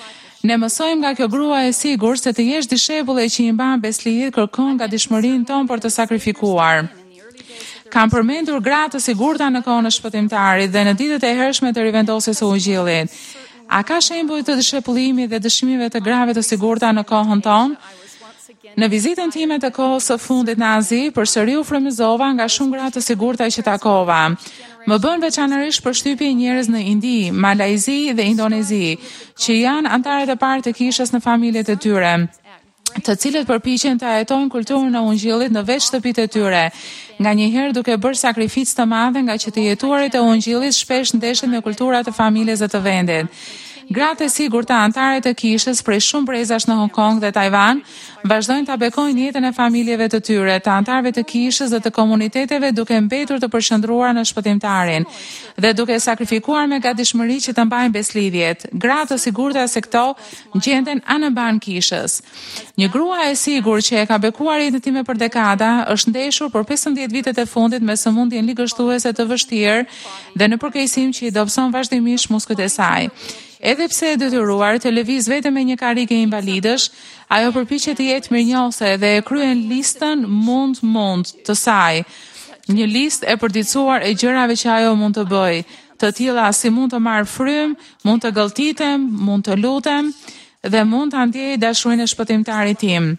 Ne mësojmë nga kjo grua e sigurt se të jesh dishepull e që i mban beslidhjet kërkon nga dishmërinë tonë për të sakrifikuar. Kam përmendur gratë të sigurta në kohën e shpëtimtarit dhe në ditët e hershme të rivendosjes së Ungjillit. A ka shembuj të dishepullimit dhe dëshmimeve të grave të sigurta në kohën tonë? Në vizitën time të kohës së fundit në Azi, përsëri u frymëzova nga shumë gra të sigurta që takova. Më bën veçanërisht përshtypje njerëz në Indi, Malajzi dhe Indonezi, që janë antarët e parë të kishës në familjet e tyre, të cilët përpiqen të ajetojnë kulturën e Ungjillit në veç shtëpitë e tyre, nganjëherë duke bërë sakrificë të madhe nga që të jetuarit e Ungjillit shpesh ndeshen me kulturat e familjeve të vendit. Gratë e sigurta antare të kishës prej shumë brezash në Hong Kong dhe Taiwan vazhdojnë ta bekojnë jetën e familjeve të tyre, të antarëve të kishës dhe të komuniteteve duke mbetur të përshëndruar në shpëtimtarin dhe duke sakrifikuar me gatishmëri që të mbajnë beslidhjet. Gratë të sigurta se këto gjenden anëban kishës. Një grua e sigurt që e ka bekuar jetën time për dekada është ndeshur për pesëmbëdhjetë vitet e fundit me sëmundjen ligështuese të vështirë dhe në përkeqësim që i dobëson vazhdimisht muskujt e saj. Edhe pse e detyruar të lëviz vetëm me një karrige invalidësh, ajo përpiqet të jetë mirënjohëse dhe e kryen listën mund mund të saj. Një listë e përditësuar e gjërave që ajo mund të bëjë, të tilla si mund të marr frym, mund të gëlltitem, mund të lutem dhe mund ta ndjej dashurinë e shpëtimtarit tim.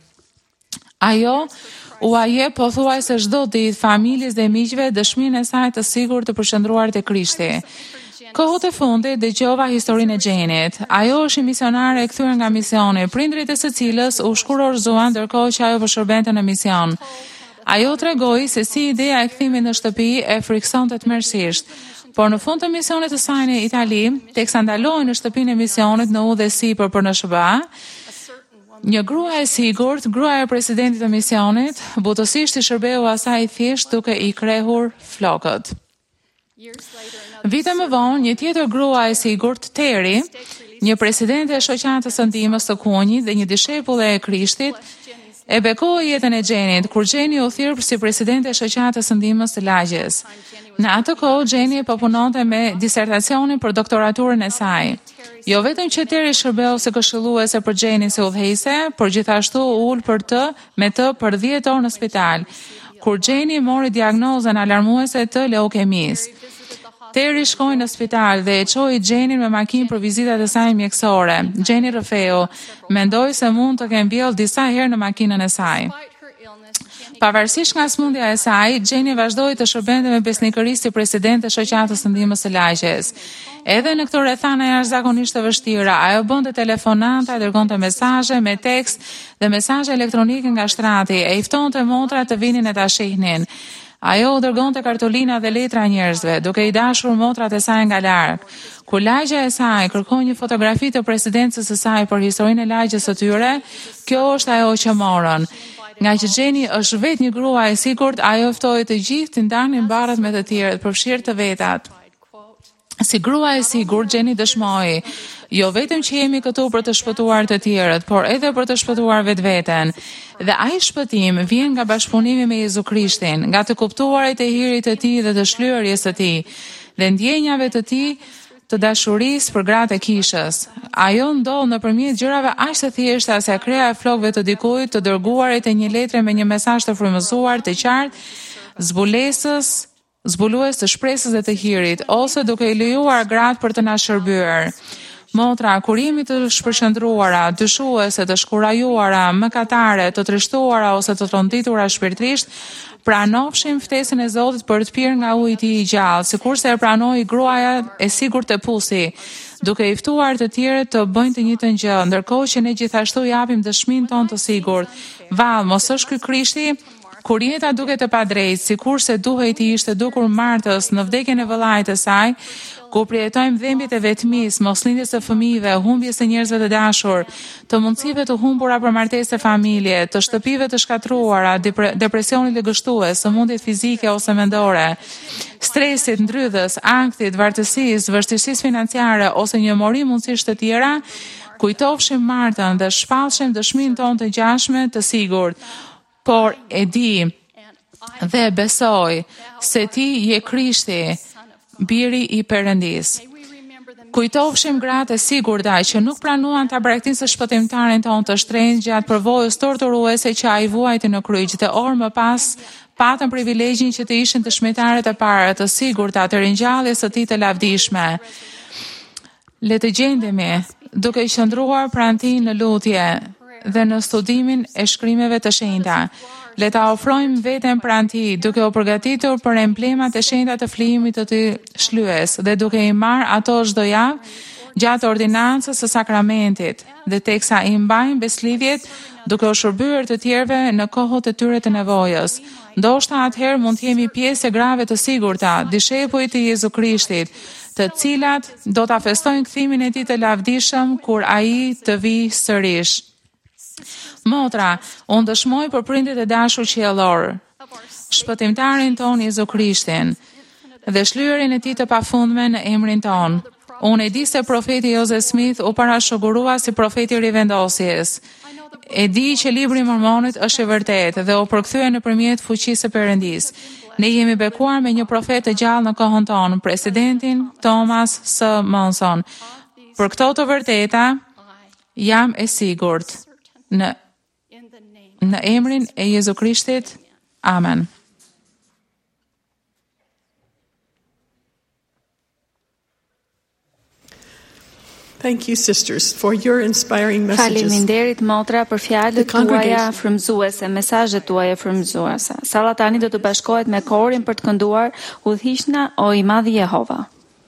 Ajo u a jep pothuajse çdo ditë familjes dhe miqve dëshminë e saj të sigurt të përshëndruar te Krishti. Kohët e fundit dëgjova historinë e Gjenit. Ajo është një misionare e kthyer nga misioni, prindrit e së cilës u shkurorzuan ndërkohë që ajo po shërbente në mision. Ajo tregoi se si ideja e kthimit në shtëpi e friksonte tmerrsisht, por në fund të misionit të saj në Itali, teksa ndalohej në shtëpinë e misionit në udhësi për për në SBA, një grua e sigurt, gruaja e presidentit të misionit, butësisht i shërbeu asaj thjesht duke i krehur flokët. Vite më vonë, një tjetër grua e sigurt, Teri, një presidente e shoqatës së ndihmës të Kunjit dhe një dishepulle e Krishtit, e bekoi jetën e Gjenit, kur Gjeni u thirr si presidente e shoqatës së ndihmës të lagjes. Në atë kohë, Gjeni po punonte me disertacionin për doktoraturën e saj. Jo vetëm që Teri shërbeu si këshilluese për Gjenin si udhëheqëse, por gjithashtu u ul për të me të për dhjetë orë në spital, kur Gjeni mori diagnozën alarmuese të leukemisë. Teri shkoi në spital dhe e çoi Gjenin me makinë për vizitat e saj mjekësore. Gjeni rrëfeu, mendoi se mund të kenë mbjellë disa herë në makinën e saj. Pavarësisht nga smundja e saj, Gjeni vazhdoi të shërbente me besnikëri si presidente e shoqatës së ndihmës së lagjes. Edhe në këto rrethana jashtëzakonisht të vështira, ajo bënte telefonata, dërgonte mesazhe me tekst dhe mesazhe elektronike nga shtrati, e i ftonte motrat të vinin e ta shihnin. Ajo u dërgonte kartolina dhe letra njerëzve, duke i dashur motrat e saj nga larg. Kur lagja e saj kërkoi një fotografi të presidencës së saj për historinë e lagjes së tyre, kjo është ajo që morën. Nga që Gjeni është vetë një grua e sigurt, ajo ftoi të gjithë të ndanin barrat me të tjerët, përfshirë të vetat. Si grua e sigurt, Gjeni dëshmoi, jo vetëm që jemi këtu për të shpëtuar të tjerët, por edhe për të shpëtuar vetveten. Dhe ai shpëtim vjen nga bashkëpunimi me Jezu Krishtin, nga të kuptuarit e hirit të tij dhe të shlyerjes së tij, dhe ndjenjave të tij të dashurisë për gratë e kishës. Ajo ndodh nëpërmjet gjërave aq të thjeshta si kreja e flokëve të dikujt, të dërguarit e një letre me një mesazh të frymëzuar, të qartë, zbulesës, zbulues të shpresës dhe të hirit, ose duke i lejuar gratë për të na shërbyer. Motra, kur jemi të shpërqendruara, dyshuese, të shkurajuara, mëkatare, të trishtuara ose të tronditura shpirtërisht, pranofshim ftesën e Zotit për të pirë nga uji i tij i gjallë, sikurse e pranoi gruaja e sigurt e Pusi, duke i ftuar të tjerët të bëjnë të njëjtën gjë, ndërkohë që ne gjithashtu japim dëshminë tonë të sigurt. Vallë, mos është ky Krishti? Kur jeta duket e padrejtë, sikurse duhej të ishte dukur Martës në vdekjen e vëllait të saj, ku përjetojmë dhimbjet e vetmisë, moslindjes së fëmijëve, humbjes së njerëzve të dashur, të mundësive të humbura për martesë e familje, të shtëpive të shkatruara, depresionit lëgështues, sëmundjet fizike ose mendore, stresit, ndrydhës, ankthit, vartësisë, vështirësisë financiare ose një mori mundësish të tjera, kujtofshim Martën dhe shpallshim dëshminë tonë të ngjashme të sigurt. Por e di dhe besoj se ti je Krishti, biri i Perëndis. Kujtofshim gratë e sigurta që nuk pranuan ta bregtinë së shpëtimtarin tonë të shtrenjtë gjatë përvojës torturuese që ai vuajti në kryq, dhe orë më pas patën privilegjin që të ishin të shmitaret e para të sigurta të ringjalljes së tij të lavdishme. Le të gjendemi duke qëndruar pranë tij në lutje dhe në studimin e shkrimeve të shenjta. Le ta ofrojmë veten pranë tij, duke u përgatitur për emblemat e shenjta të flijimit të tij shlyes dhe duke i marrë ato çdo javë gjatë ordinancës së sakramentit, dhe teksa i mbajmë beslidhjet duke u shërbyer të tjerëve në kohët e tyre të nevojës. Ndoshta atëherë mund të jemi pjesë e grave të sigurta, dishepujt të Jezu Krishtit, të cilat do ta festojnë kthimin e tij të lavdishëm kur ai të vijë sërish. Motra, unë dëshmoj për prindit e dashur qiellor, shpëtimtarin ton Jezu Krishtin dhe shlyerjen e tij të pafundme në emrin ton. Unë e di se profeti Joseph Smith u parashëgurua si profeti rivendosjes. E di që libri i Mormonit është i vërtetë dhe u përkthye nëpërmjet fuqisë së Perëndis. Ne jemi bekuar me një profet të gjallë në kohën tonë, presidentin Thomas S. Monson. Për këto të vërteta jam e sigurt në në emrin e Jezu Krishtit. Amen. Thank you, sisters, for your inspiring messages. Faleminderit motra për fjalët tuaja frymëzuese, mesazhet tuaja frymëzuese. Salla tani do të bashkohet me korin për të kënduar Udhëhiqna o i Madhi Jehova.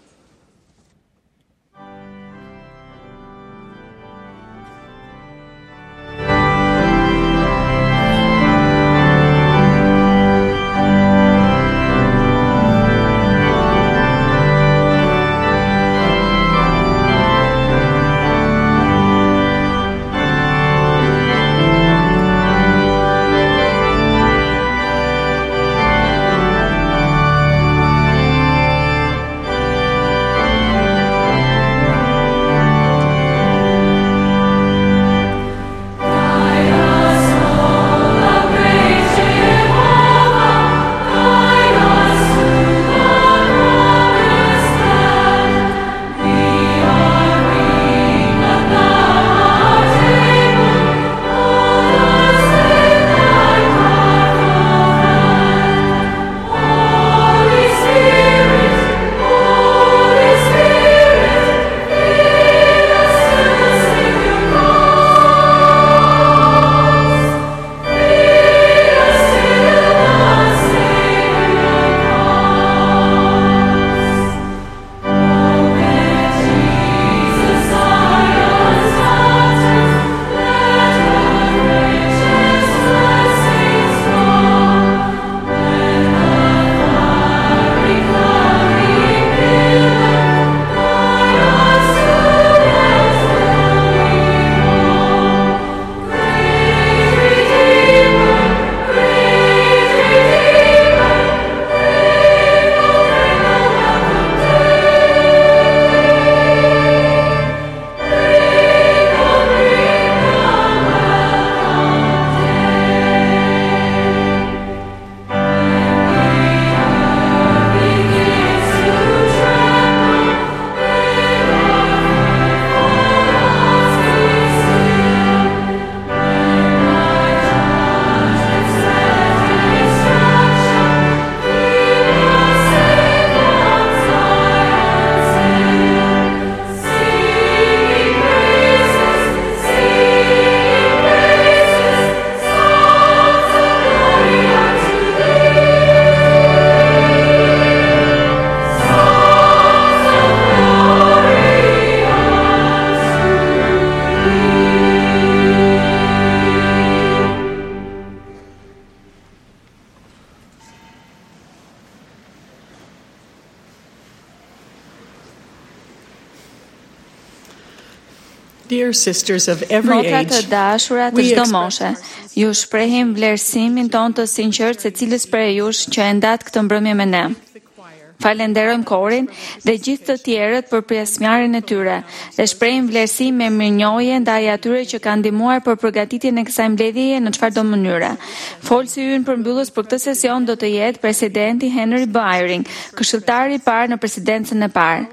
Dear sisters of every Motra age, të dashura të we çdo express moshe, ju shprehim vlerësimin ton të sinqert se cilës prej jush që e ndat këtë mbrëmje me ne. Falenderojmë korin dhe gjithë të tjerët për pjesëmarrjen e tyre dhe shprehim vlerësim me mirënjohje ndaj atyre që kanë ndihmuar për përgatitjen e kësaj mbledhjeje në çfarëdo mënyre. Folsi ynë përmbyllës për këtë sesion do të jetë presidenti Henry Byring, këshilltari i parë në presidencën e parë.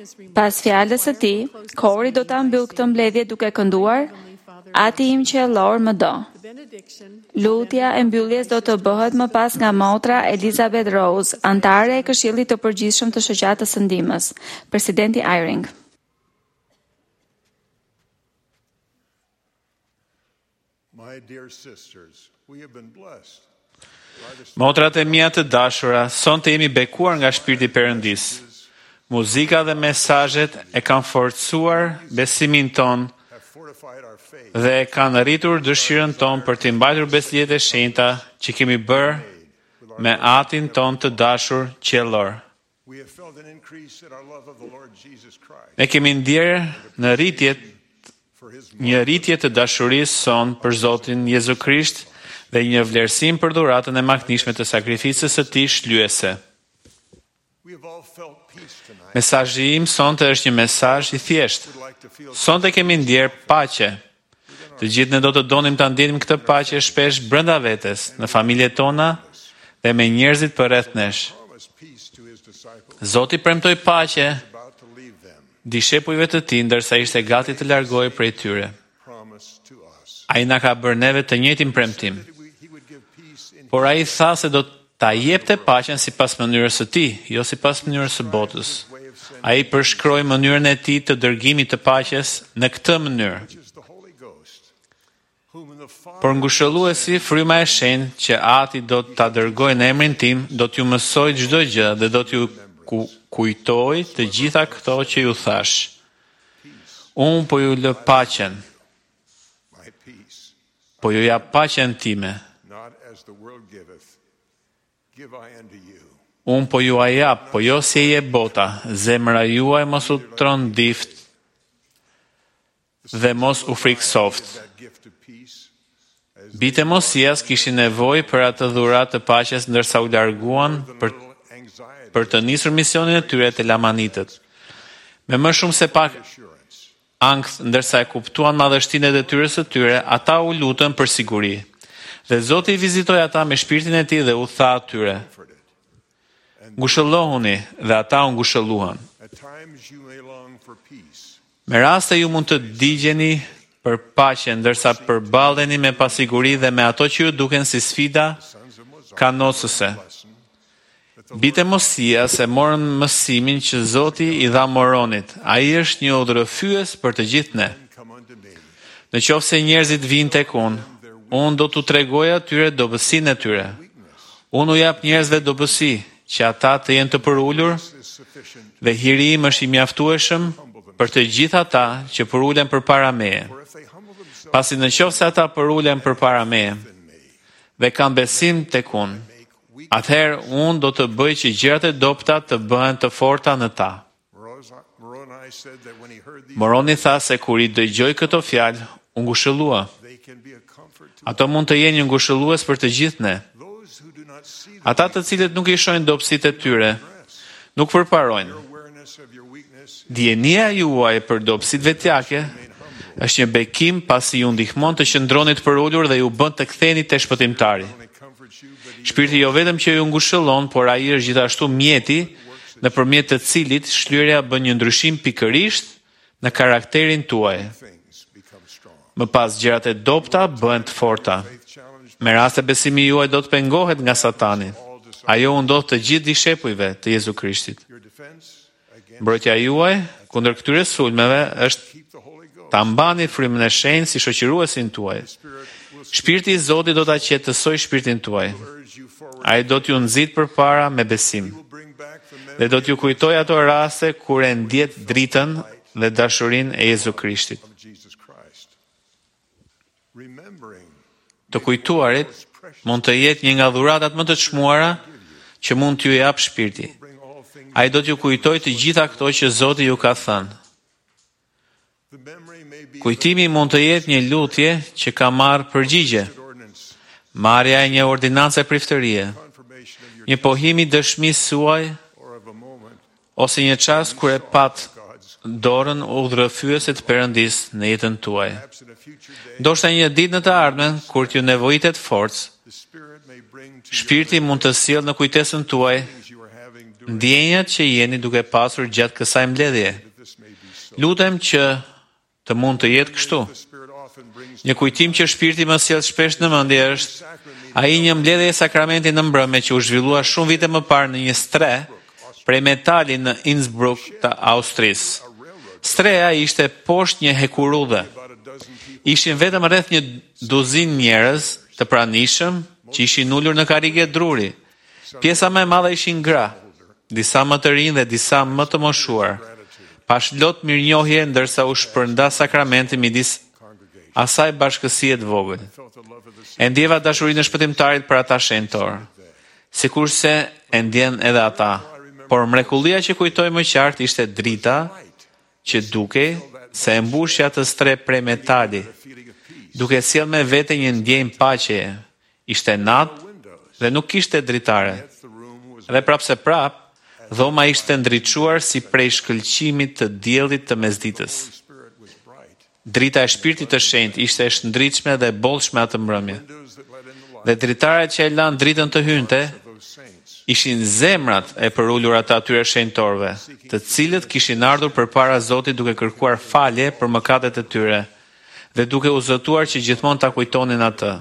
Pas fjalës së tij, kori do ta mbyll këtë mbledhje duke kënduar: Ati im qiellor më do. Lutja e mbylljes do të bëhet më pas nga motra Elizabeth Rose, antare e Këshillit të Përgjithshëm të Shoqatës së Ndihmës, presidenti Eyring. My dear sisters, we have been blessed. Motrat e mia të dashura, sonte jemi bekuar nga Shpirti i Perëndis. Muzika dhe mesazhet e kanë forcuar besimin ton dhe e kanë rritur dëshirën ton për të mbajtur besëdhjet e shenjta që kemi bërë me Atin ton të dashur qiellor. Ne kemi ndjerë në rritje një rritje të dashurisë son për Zotin Jezu Krisht dhe një vlerësim për dhuratën e maknishme të sakrificës së tij shlyese. Mesazhi im sonte është një mesazh i thjeshtë. Sonte kemi ndjerë paqe. Të gjithë ne do të donim ta ndjenim këtë paqe shpesh brenda vetes, në familjet tona dhe me njerëzit përreth nesh. Zoti premtoi paqe dishepujve të tij ndërsa ishte gati të largohej prej tyre. Ai na ka bërë neve të njëjtin premtim. Por ai tha se do ta jepte paqen sipas mënyrës së tij, jo sipas mënyrës së botës. Ai përshkroi mënyrën e tij të dërgimit të paqes në këtë mënyrë. Por ngushëlluesi, fryma e shenjtë që Ati do ta dërgojë në emrin tim, do t'ju mësoj çdo gjë dhe do t'ju ku, kujtoj të gjitha këto që ju thash. Unë po ju lë paqen. Po ju jap paqen time. Unë po ju a jap, po jo si e bota, zemra juaj mos u trondift dhe mos u friksoft. Bitë Mosias kishin nevojë për atë dhuratë të paqes ndërsa u larguan për, për të nisur misionin e tyre te Lamanitët. Me më shumë se pak ankth, ndërsa e kuptuan madhështinë e detyrës së tyre, ata u lutën për siguri. Dhe Zoti i vizitoi ata me shpirtin e tij dhe u tha atyre: Ngushëllohuni, dhe ata u ngushëlluan. Me raste ju mund të digjeni për paqe, ndërsa përballeni me pasiguri dhe me ato që ju duken si sfida kanocëse. Bitë e Mosias e morën mësimin që Zoti i dha Moronit. Ai është një udhërëfyes për të gjithë ne. Në qoftë se njerëzit vinë tek unë, unë do t'u tregoj atyre dobësinë e tyre. Unë u jap njerëzve dobësi, që ata të jenë të përullur, dhe hiri im është i mjaftueshëm për të gjithë ata që përulen përpara meje. Pasi në qoftë se ata përulen përpara meje dhe kanë besim tek unë, atëherë unë do të bëj që gjërat e dobta të bëhen të forta në ta. Moroni tha se kur i dëgjoi këto fjalë, u ngushëllua. Ato mund të jenë një ngushëllues për të gjithë ne. Ata të cilët nuk i shohin dobësitë e tyre, nuk përparojnë. Dijenia juaj për dobësitë vetjake është një bekim pasi ju ndihmon të qëndroni të përullur dhe ju bën të ktheheni te shpëtimtari. Shpirti jo vetëm që ju ngushëllon, por ai është gjithashtu mjeti nëpërmjet të cilit shlyerja bën një ndryshim pikërisht në karakterin tuaj. Më pas gjërat e dobta bëhen të forta. Me raste besimi juaj do të pengohet nga Satani. Ajo u ndodh të gjithë dishepujve të Jezu Krishtit. Mbrojtja juaj kundër këtyre sulmeve është ta mbani frymën e shenjtë si shoqëruesin tuaj. Shpirti i Zotit do ta qetësoj shpirtin tuaj. Ai do t'ju nxit përpara me besim. Dhe do t'ju kujtoj ato raste kur e ndjet dritën dhe dashurinë e Jezu Krishtit. Të kujtuarit mund të jetë një nga dhuratat më të çmuara që mund t'ju jap shpirti. Ai do t'ju kujtoj të gjitha këto që Zoti ju ka thënë. Kujtimi mund të jetë një lutje që ka marrë përgjigje. Marrja e një ordinance priftërie, një pohim i dëshmisë suaj, ose një çast kur e pat dorën udhërëfyese të Perëndis në jetën tuaj. Ndoshta një ditë në të ardhmen, kur t'ju nevojitet forcë, Shpirti mund të sjellë në kujtesën tuaj ndjenjat që jeni duke pasur gjatë kësaj mbledhje. Lutem që të mund të jetë kështu. Një kujtim që shpirti më sjell shpesh në mendje është ai një mbledhje e sakramentit në mbrëmje që u zhvillua shumë vite më parë në një stre prej metali në Innsbruck të Austrisë. Streja ishte poshtë një hekurudhe. Ishin vetëm rreth një duzin njerëz të pranishëm që ishin ulur në karrige druri. Pjesa më e madhe ishin gra, disa më të rinj dhe disa më të moshuar. Pash lot mirënjohje ndërsa u shpërnda sakramenti midis asaj bashkësie të vogël. E ndjeva dashurinë e shpëtimtarit për ata shenjtor, sikurse e ndjen edhe ata. Por mrekullia që kujtoj më qartë ishte drita që dukej se e mbushi atë stre prej metali, duke sjell me vete një ndjenjë paqeje. Ishte natë dhe nuk kishte dritare. Dhe prapse prap, dhoma ishte ndriçuar si prej shkëlqimit të diellit të mesditës. Drita e shpirtit të shenjtë ishte e shndritshme dhe bollshme atë mbrëmje. Dhe dritaret që e lanë dritën të hynte ishin zemrat e përulura të atyre shenjtorëve, të cilët kishin ardhur përpara Zotit duke kërkuar falje për mëkatet e tyre dhe duke u zotuar që gjithmonë ta kujtonin atë.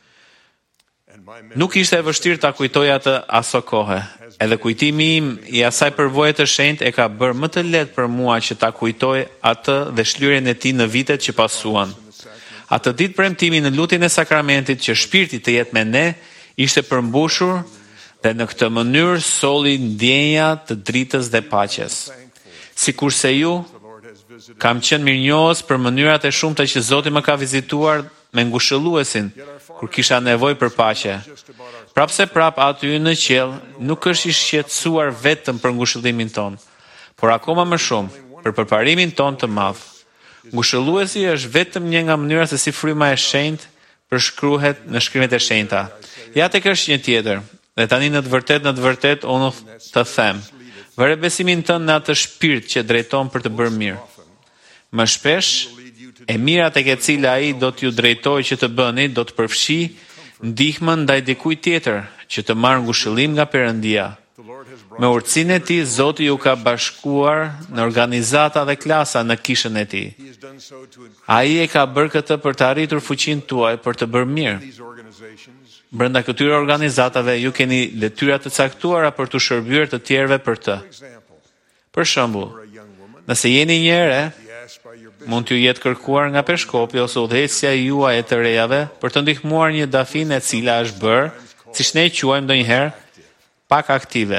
Nuk ishte e vështirë ta kujtoj atë aso kohë. Edhe kujtimi im i asaj përvoje të shenjtë e ka bërë më të lehtë për mua që ta kujtoj atë dhe shlyrjen e tij në vitet që pasuan. Atë ditë premtimi në lutjen e sakramentit që shpirti të jetë me ne ishte përmbushur dhe në këtë mënyrë solli ndjenja të dritës dhe paqes. Sikurse ju, kam qenë mirënjohës për mënyrat e shumta që Zoti më ka vizituar me ngushëlluesin kur kisha nevojë për paqe. Prapse prap aty në qiell nuk është i shqetësuar vetëm për ngushëllimin ton, por akoma më shumë për përparimin ton të madh. Ngushëlluesi është vetëm një nga mënyrat se si fryma e shenjtë përshkruhet në shkrimet e shenjta. Ja tek është një tjetër. Dhe tani në të vërtet, në të vërtet, unë të them, vëre besimin tënë në atë shpirt që drejton për të bërë mirë. Më shpesh, e mirat e ke cila ai do t'ju drejtoj që të bëni, do të përfshi ndihmën ndaj dikujt tjetër, që të marrë ngushëllim nga Perëndia. Me urtësinë e tij, Zoti ju ka bashkuar në organizata dhe klasa në kishën e tij. Ai e ka bërë këtë për të arritur fuqinë tuaj për të bërë mirë. Brenda këtyre organizatave ju keni detyra të caktuara për të shërbyer të tjerëve për të. Për shembull, nëse jeni një ere, mund t'ju jetë kërkuar nga peshkopi ose udhëheqësja juaj e të rejave për të ndihmuar një dafinë e cila është bërë, siç ne e quajmë ndonjëherë, pak aktive.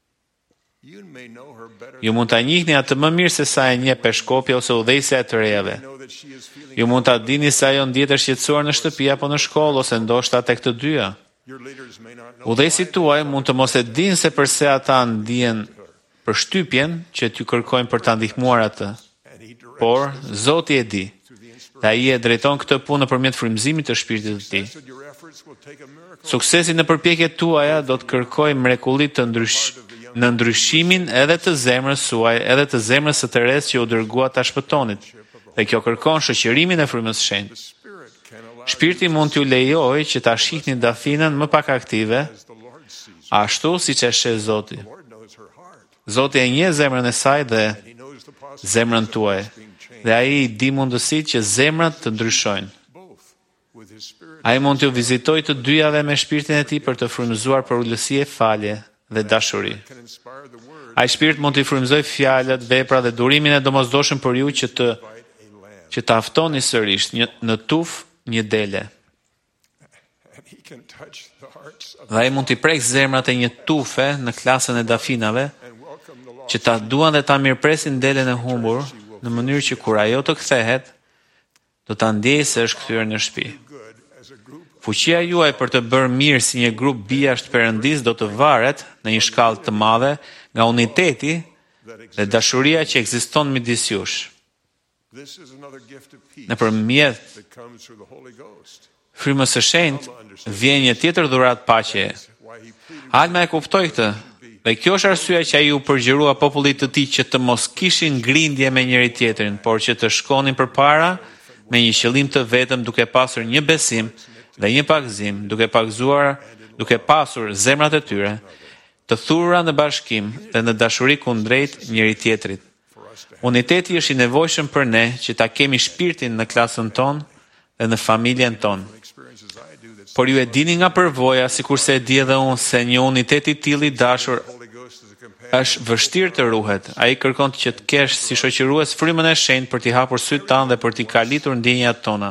Ju mund ta njihni atë më mirë se sa e njeh peshkopi ose udhëheqësja e të rejave. Ju mund ta dini se ajo ndjet e shqetësuar në shtëpi apo në shkollë ose ndoshta tek të dyja. Udhëheqësit tuaj mund të mos e dinë se përse ata ndihen për shtypjen që t'ju kërkojnë për ta ndihmuar atë. Por Zoti e di. Dhe ai e drejton këtë punë nëpërmjet frymëzimit të shpirtit të tij. Suksesi në përpjekjet tuaja do të kërkojë mrekulli të ndrysh në ndryshimin edhe të zemrës suaj, edhe të zemrës së Teresë që u dërgua ta shpëtonit. Dhe kjo kërkon shoqërimin e frymës së shenjtë. Shpirti mund t'ju lejojë që ta shihni dafinën më pak aktive, ashtu siç e sheh Zoti. Zoti e njeh zemrën e saj dhe zemrën tuaj, dhe ai i di mundësitë që zemrat të ndryshojnë. Ai mund t'ju vizitojë të dyjave me shpirtin e tij për të frymëzuar për ulësi e falje dhe dashuri. Ai shpirt mund t'i frymëzojë fjalët, veprat dhe durimin e domosdoshëm për ju që të që ta ftoni sërish një, në tuf një dele. Dhe ai mund t'i prek zemrat e një tufe në klasën e dafinave, që ta duan dhe ta mirëpresin delen e humbur, në mënyrë që kur ajo të kthehet, do ta ndjejë se është kthyer në shtëpi. Fuqia juaj për të bërë mirë si një grup bijashtë Perëndis do të varet në një shkallë të madhe nga uniteti dhe dashuria që ekziston midis jush. Nëpërmjet frymës së shenjtë vjen një tjetër dhuratë paqeje. Alma e kuptoi këtë. Dhe kjo është arsyeja që ai u përgjërua popullit të tij që të mos kishin grindje me njëri tjetrin, por që të shkonin përpara me një qëllim të vetëm, duke pasur një besim dhe një pagëzim, duke pagzuar, duke pasur zemrat e tyre, të thurura në bashkim dhe në dashuri kundrejt njëri tjetrit. Uniteti është i nevojshëm për ne që ta kemi shpirtin në klasën tonë dhe në familjen tonë. Por ju e dini nga përvoja, sikurse e di edhe unë, se një unitet i tillë i dashur është vështirë të ruhet. Ai kërkon që të kesh si shoqërues frymën e shenjtë për t'i hapur sytë tanë dhe për t'i kalitur ndjenjat tona.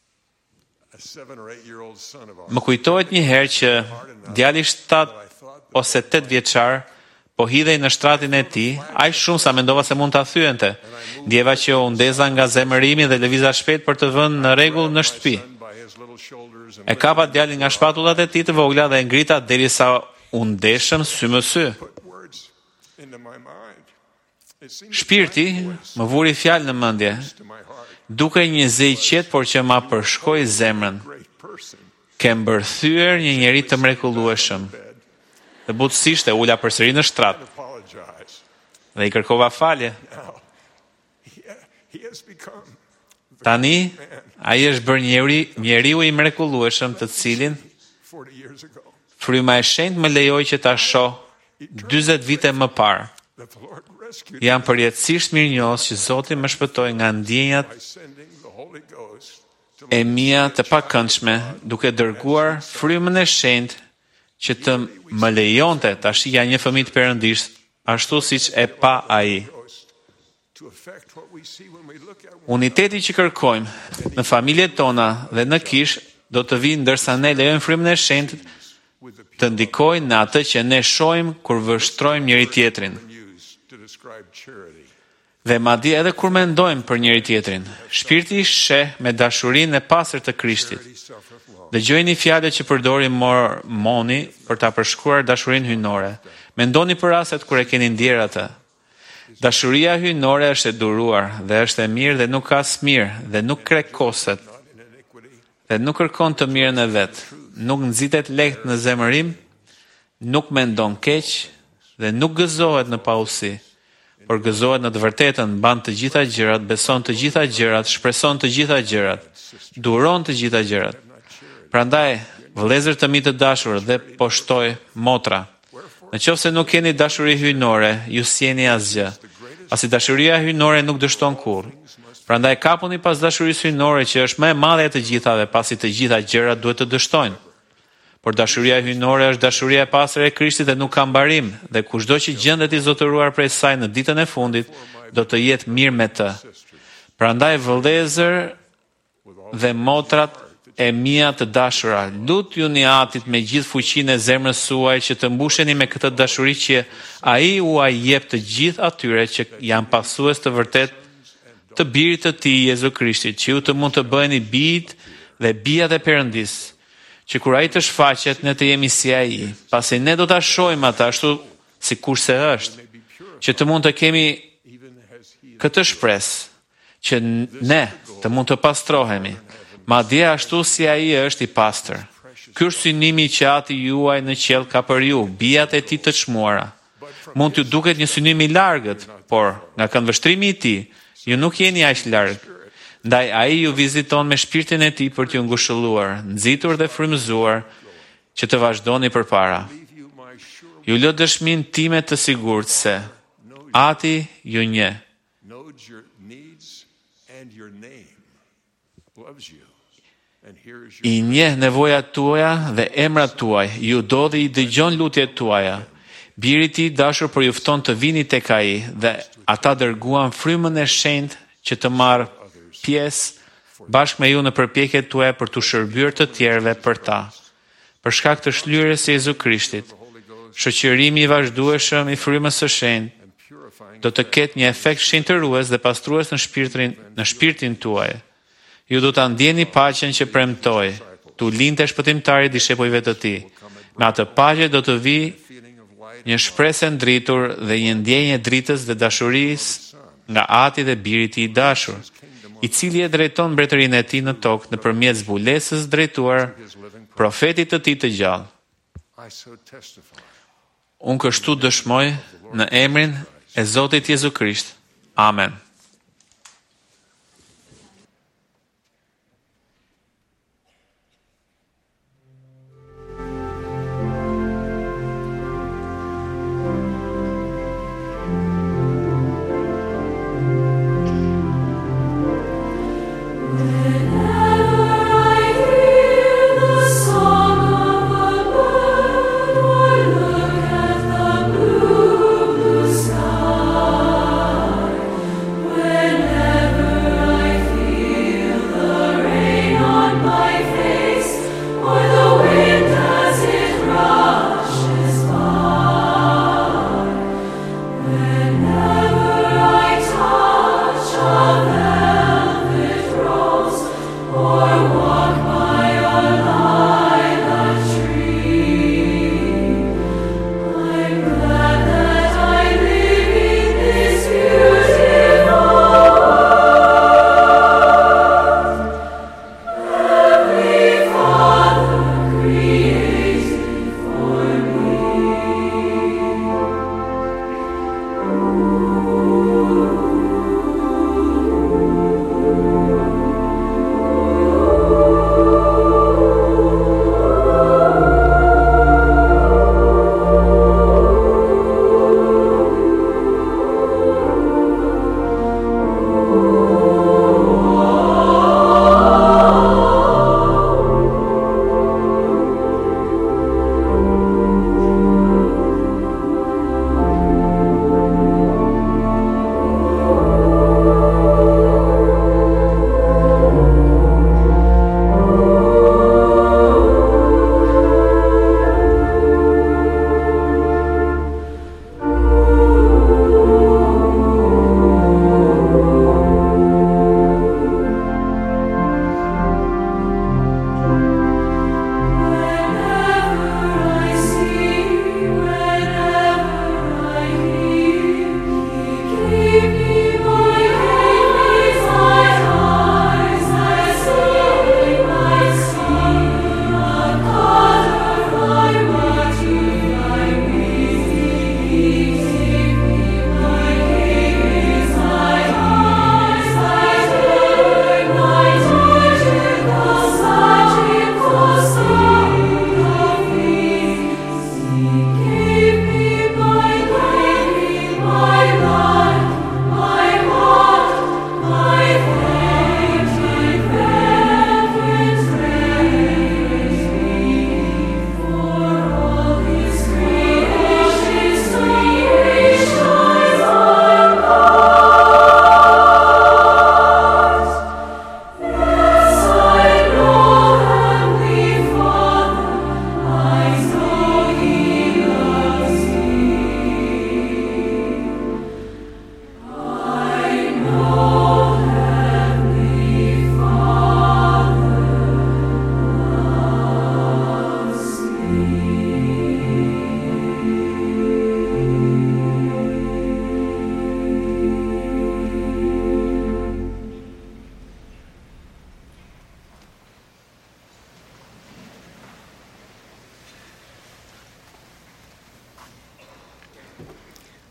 Më kujtohet një herë që djali shtat ose tet vjeçar po hidhej në shtratin e tij, aq shumë sa mendova se mund ta thyente. Ndjeva që u ndeza nga zemërimi dhe lëviza shpejt për të vënë në rregull në shtëpi. E kapa djalin nga shpatullat e tij të vogla dhe e ngrita derisa u ndeshëm sy më sy. Shpirti më vuri fjalë në mendje, duke një zë i qetë por që ma përshkoi zemrën. Ke mbërthyer një njeri të mrekullueshëm. Dhe butësisht e ula përsëri në shtrat. Dhe i kërkova falje. Tani, ai është bërë njeri, njeriu i mrekullueshëm të cilin fryma e shenjtë më lejoi që ta shoh dyzet vite më parë. Jam përjetësisht mirënjohës që Zoti më shpëtoi nga ndjenjat e mia të pakëndshme, duke dërguar frymën e shenjtë që të më lejonte ta shija një fëmijë të Perëndis, ashtu siç e pa ai. Uniteti që kërkojmë në familjet tona dhe në kish do të vijë ndërsa ne lejojmë frymën e shenjtë të ndikojnë në atë që ne shohim kur vështrojmë njëri tjetrin. Dhe madje edhe kur mendojmë për njëri tjetrin, shpirti i sheh me dashurinë e pastër të Krishtit. Dëgjojini fjalët që përdori Mormoni për ta përshkruar dashurinë hyjnore. Mendoni për rastet kur e keni ndier atë. Dashuria hyjnore është e duruar dhe është e mirë dhe nuk ka smir dhe nuk krekoset dhe nuk kërkon të mirën e vet, nuk nxitet lehtë në zemërim, nuk mendon keq dhe nuk gëzohet në pausi, por gëzohet në të vërtetën, mban të gjitha gjërat, beson të gjitha gjërat, shpreson të gjitha gjërat, duron të gjitha gjërat. Prandaj, vëllezër të mi të dashur dhe po shtoj motra, në qoftë se nuk keni dashuri hyjnore, ju sjeni asgjë. Pasi dashuria hyjnore nuk dështon kurrë. Prandaj kapuni pas dashurisë hyjnore që është më e madhe e të gjithave, pasi të gjitha gjërat duhet të dështojnë. Por dashuria hyjnore është dashuria e pastër e Krishtit dhe nuk ka mbarim, dhe kushdo që gjendet i zotëruar prej saj në ditën e fundit, do të jetë mirë me të. Prandaj vëllezër dhe motrat e mia të dashura, lut ju një atit me gjithë fuqinë e zemrës suaj që të mbusheni me këtë dashuri që ai u a jep të gjithë atyre që janë pasues të vërtet të birit të tij Jezu Krishtit, që ju të mund të bëheni bijt dhe bijat e Perëndis, që kur ai të shfaqet ne të jemi si ai, pasi ne do ta shohim atë ashtu sikurse është, që të mund të kemi këtë shpresë, që ne të mund të pastrohemi. Madje ashtu si ai është i pastër. Ky është synimi që Ati juaj në qiell ka për ju, bijat e tij të çmuara. Mund t'ju duket një synim i largët, por nga këndvështrimi i tij, ju nuk jeni aq larg. Ndaj ai ju viziton me shpirtin e tij për t'ju ngushëlluar, nxitur dhe frymëzuar që të vazhdoni përpara. Ju lë dëshminë time të sigurt se Ati ju njeh. I njeh nevojat tuaja dhe emrat tuaj, ju do dhe i dëgjon lutjet tuaja. Biri i tij dashur përjufton të vini tek ai dhe ata dërguan frymën e shenjtë që të marrë pjesë bashkë me ju në përpjekjet tuaja për të shërbyer të tjerëve për ta. Për shkak të shlyerjes së Jezu Krishtit, shoqërimi i vazhdueshëm i frymës së shenjtë do të ketë një efekt shenjtërues dhe pastrues në shpirtin në shpirtin tuaj. Ju do ta ndjeni paqen që premtoi, tu lindte shpëtimtari dishepujve të tij. Me atë paqe do të vijë një shpresë ndritur dhe një ndjenjë dritës dhe dashurisë nga Ati dhe Birit i dashur, i cili e drejton mbretërinë e tij në tokë nëpërmjet zbulesës drejtuar profetit të tij të gjallë. Unë kështu dëshmoj në emrin e Zotit Jezu Krisht. Amen.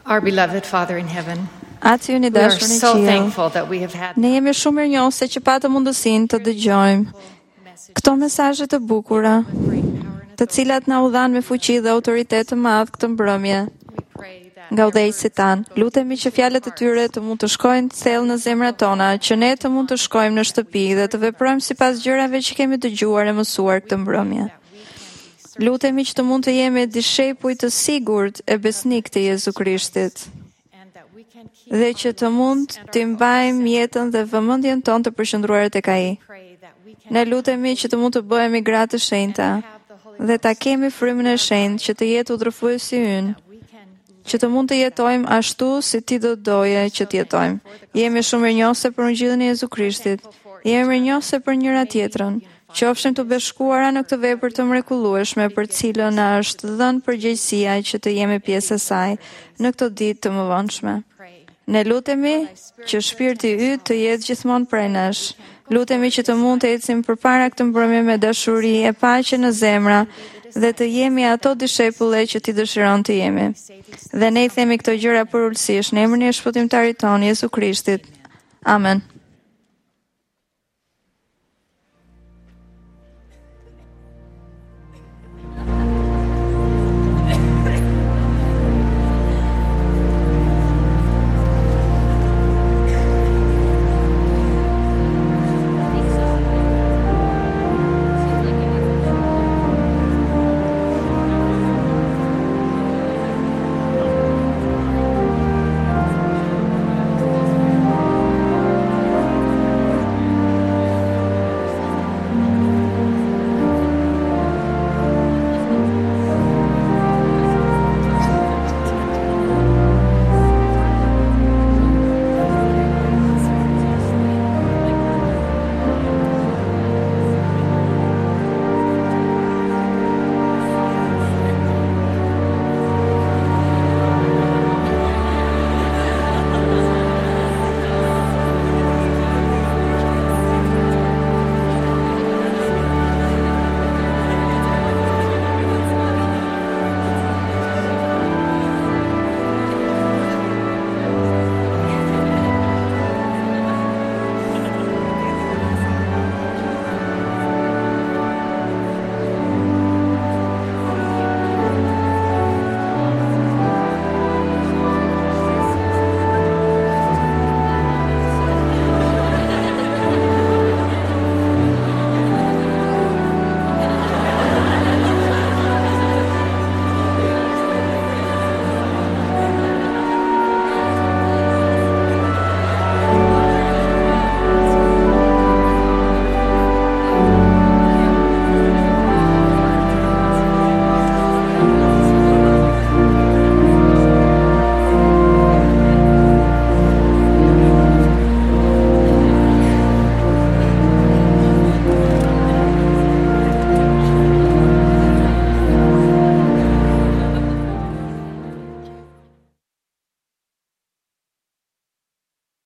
Our beloved Father in heaven, Atë ju një we are dashur në so qiell. thankful that we have had Ne jemi shumë mirënjohëse që patëm mundësinë të dëgjojmë këto mesazhe të bukura, të cilat na udhan me fuqi dhe autoritet të madh këtë mbrëmje. Nga udhëheqësit tanë, lutemi që fjalët e tyre të mund të shkojnë thellë në zemrat tona, që ne të mund të shkojmë në shtëpi dhe të veprojmë sipas gjërave që kemi dëgjuar e mësuar këtë mbrëmje. Lutemi që të mund të jemi dishepuj të sigurt e besnik të Jezu Krishtit, dhe që të mund të mbajmë jetën dhe vëmendjen tonë të përqendruar tek Ai. Ne lutemi që të mund të bëhemi gra të shenjta dhe ta kemi frymën e shenjtë që të jetë udhëfuesi ynë, që të mund të jetojmë ashtu si Ti do doje që të jetojmë. Jemi shumë mirënjohëse për Ungjillin e Jezu Krishtit. Jemi mirënjohëse për njëra tjetrën. Qofshim të bashkuara në këtë vepër të mrekullueshme për cilën na është dhënë përgjegjësia që të jemi pjesë e saj në këtë ditë të mëvonshme. Ne lutemi që shpirti yt të jetë gjithmonë prej nesh. Lutemi që të mund të ecim përpara këtë mbrëmje me dashuri e paqe në zemra dhe të jemi ato dishepulle që Ti dëshiron të jemi. Dhe ne i themi këto gjëra për ulësish në emrin e shpëtimtarit tonë Jezu Krishtit. Amen.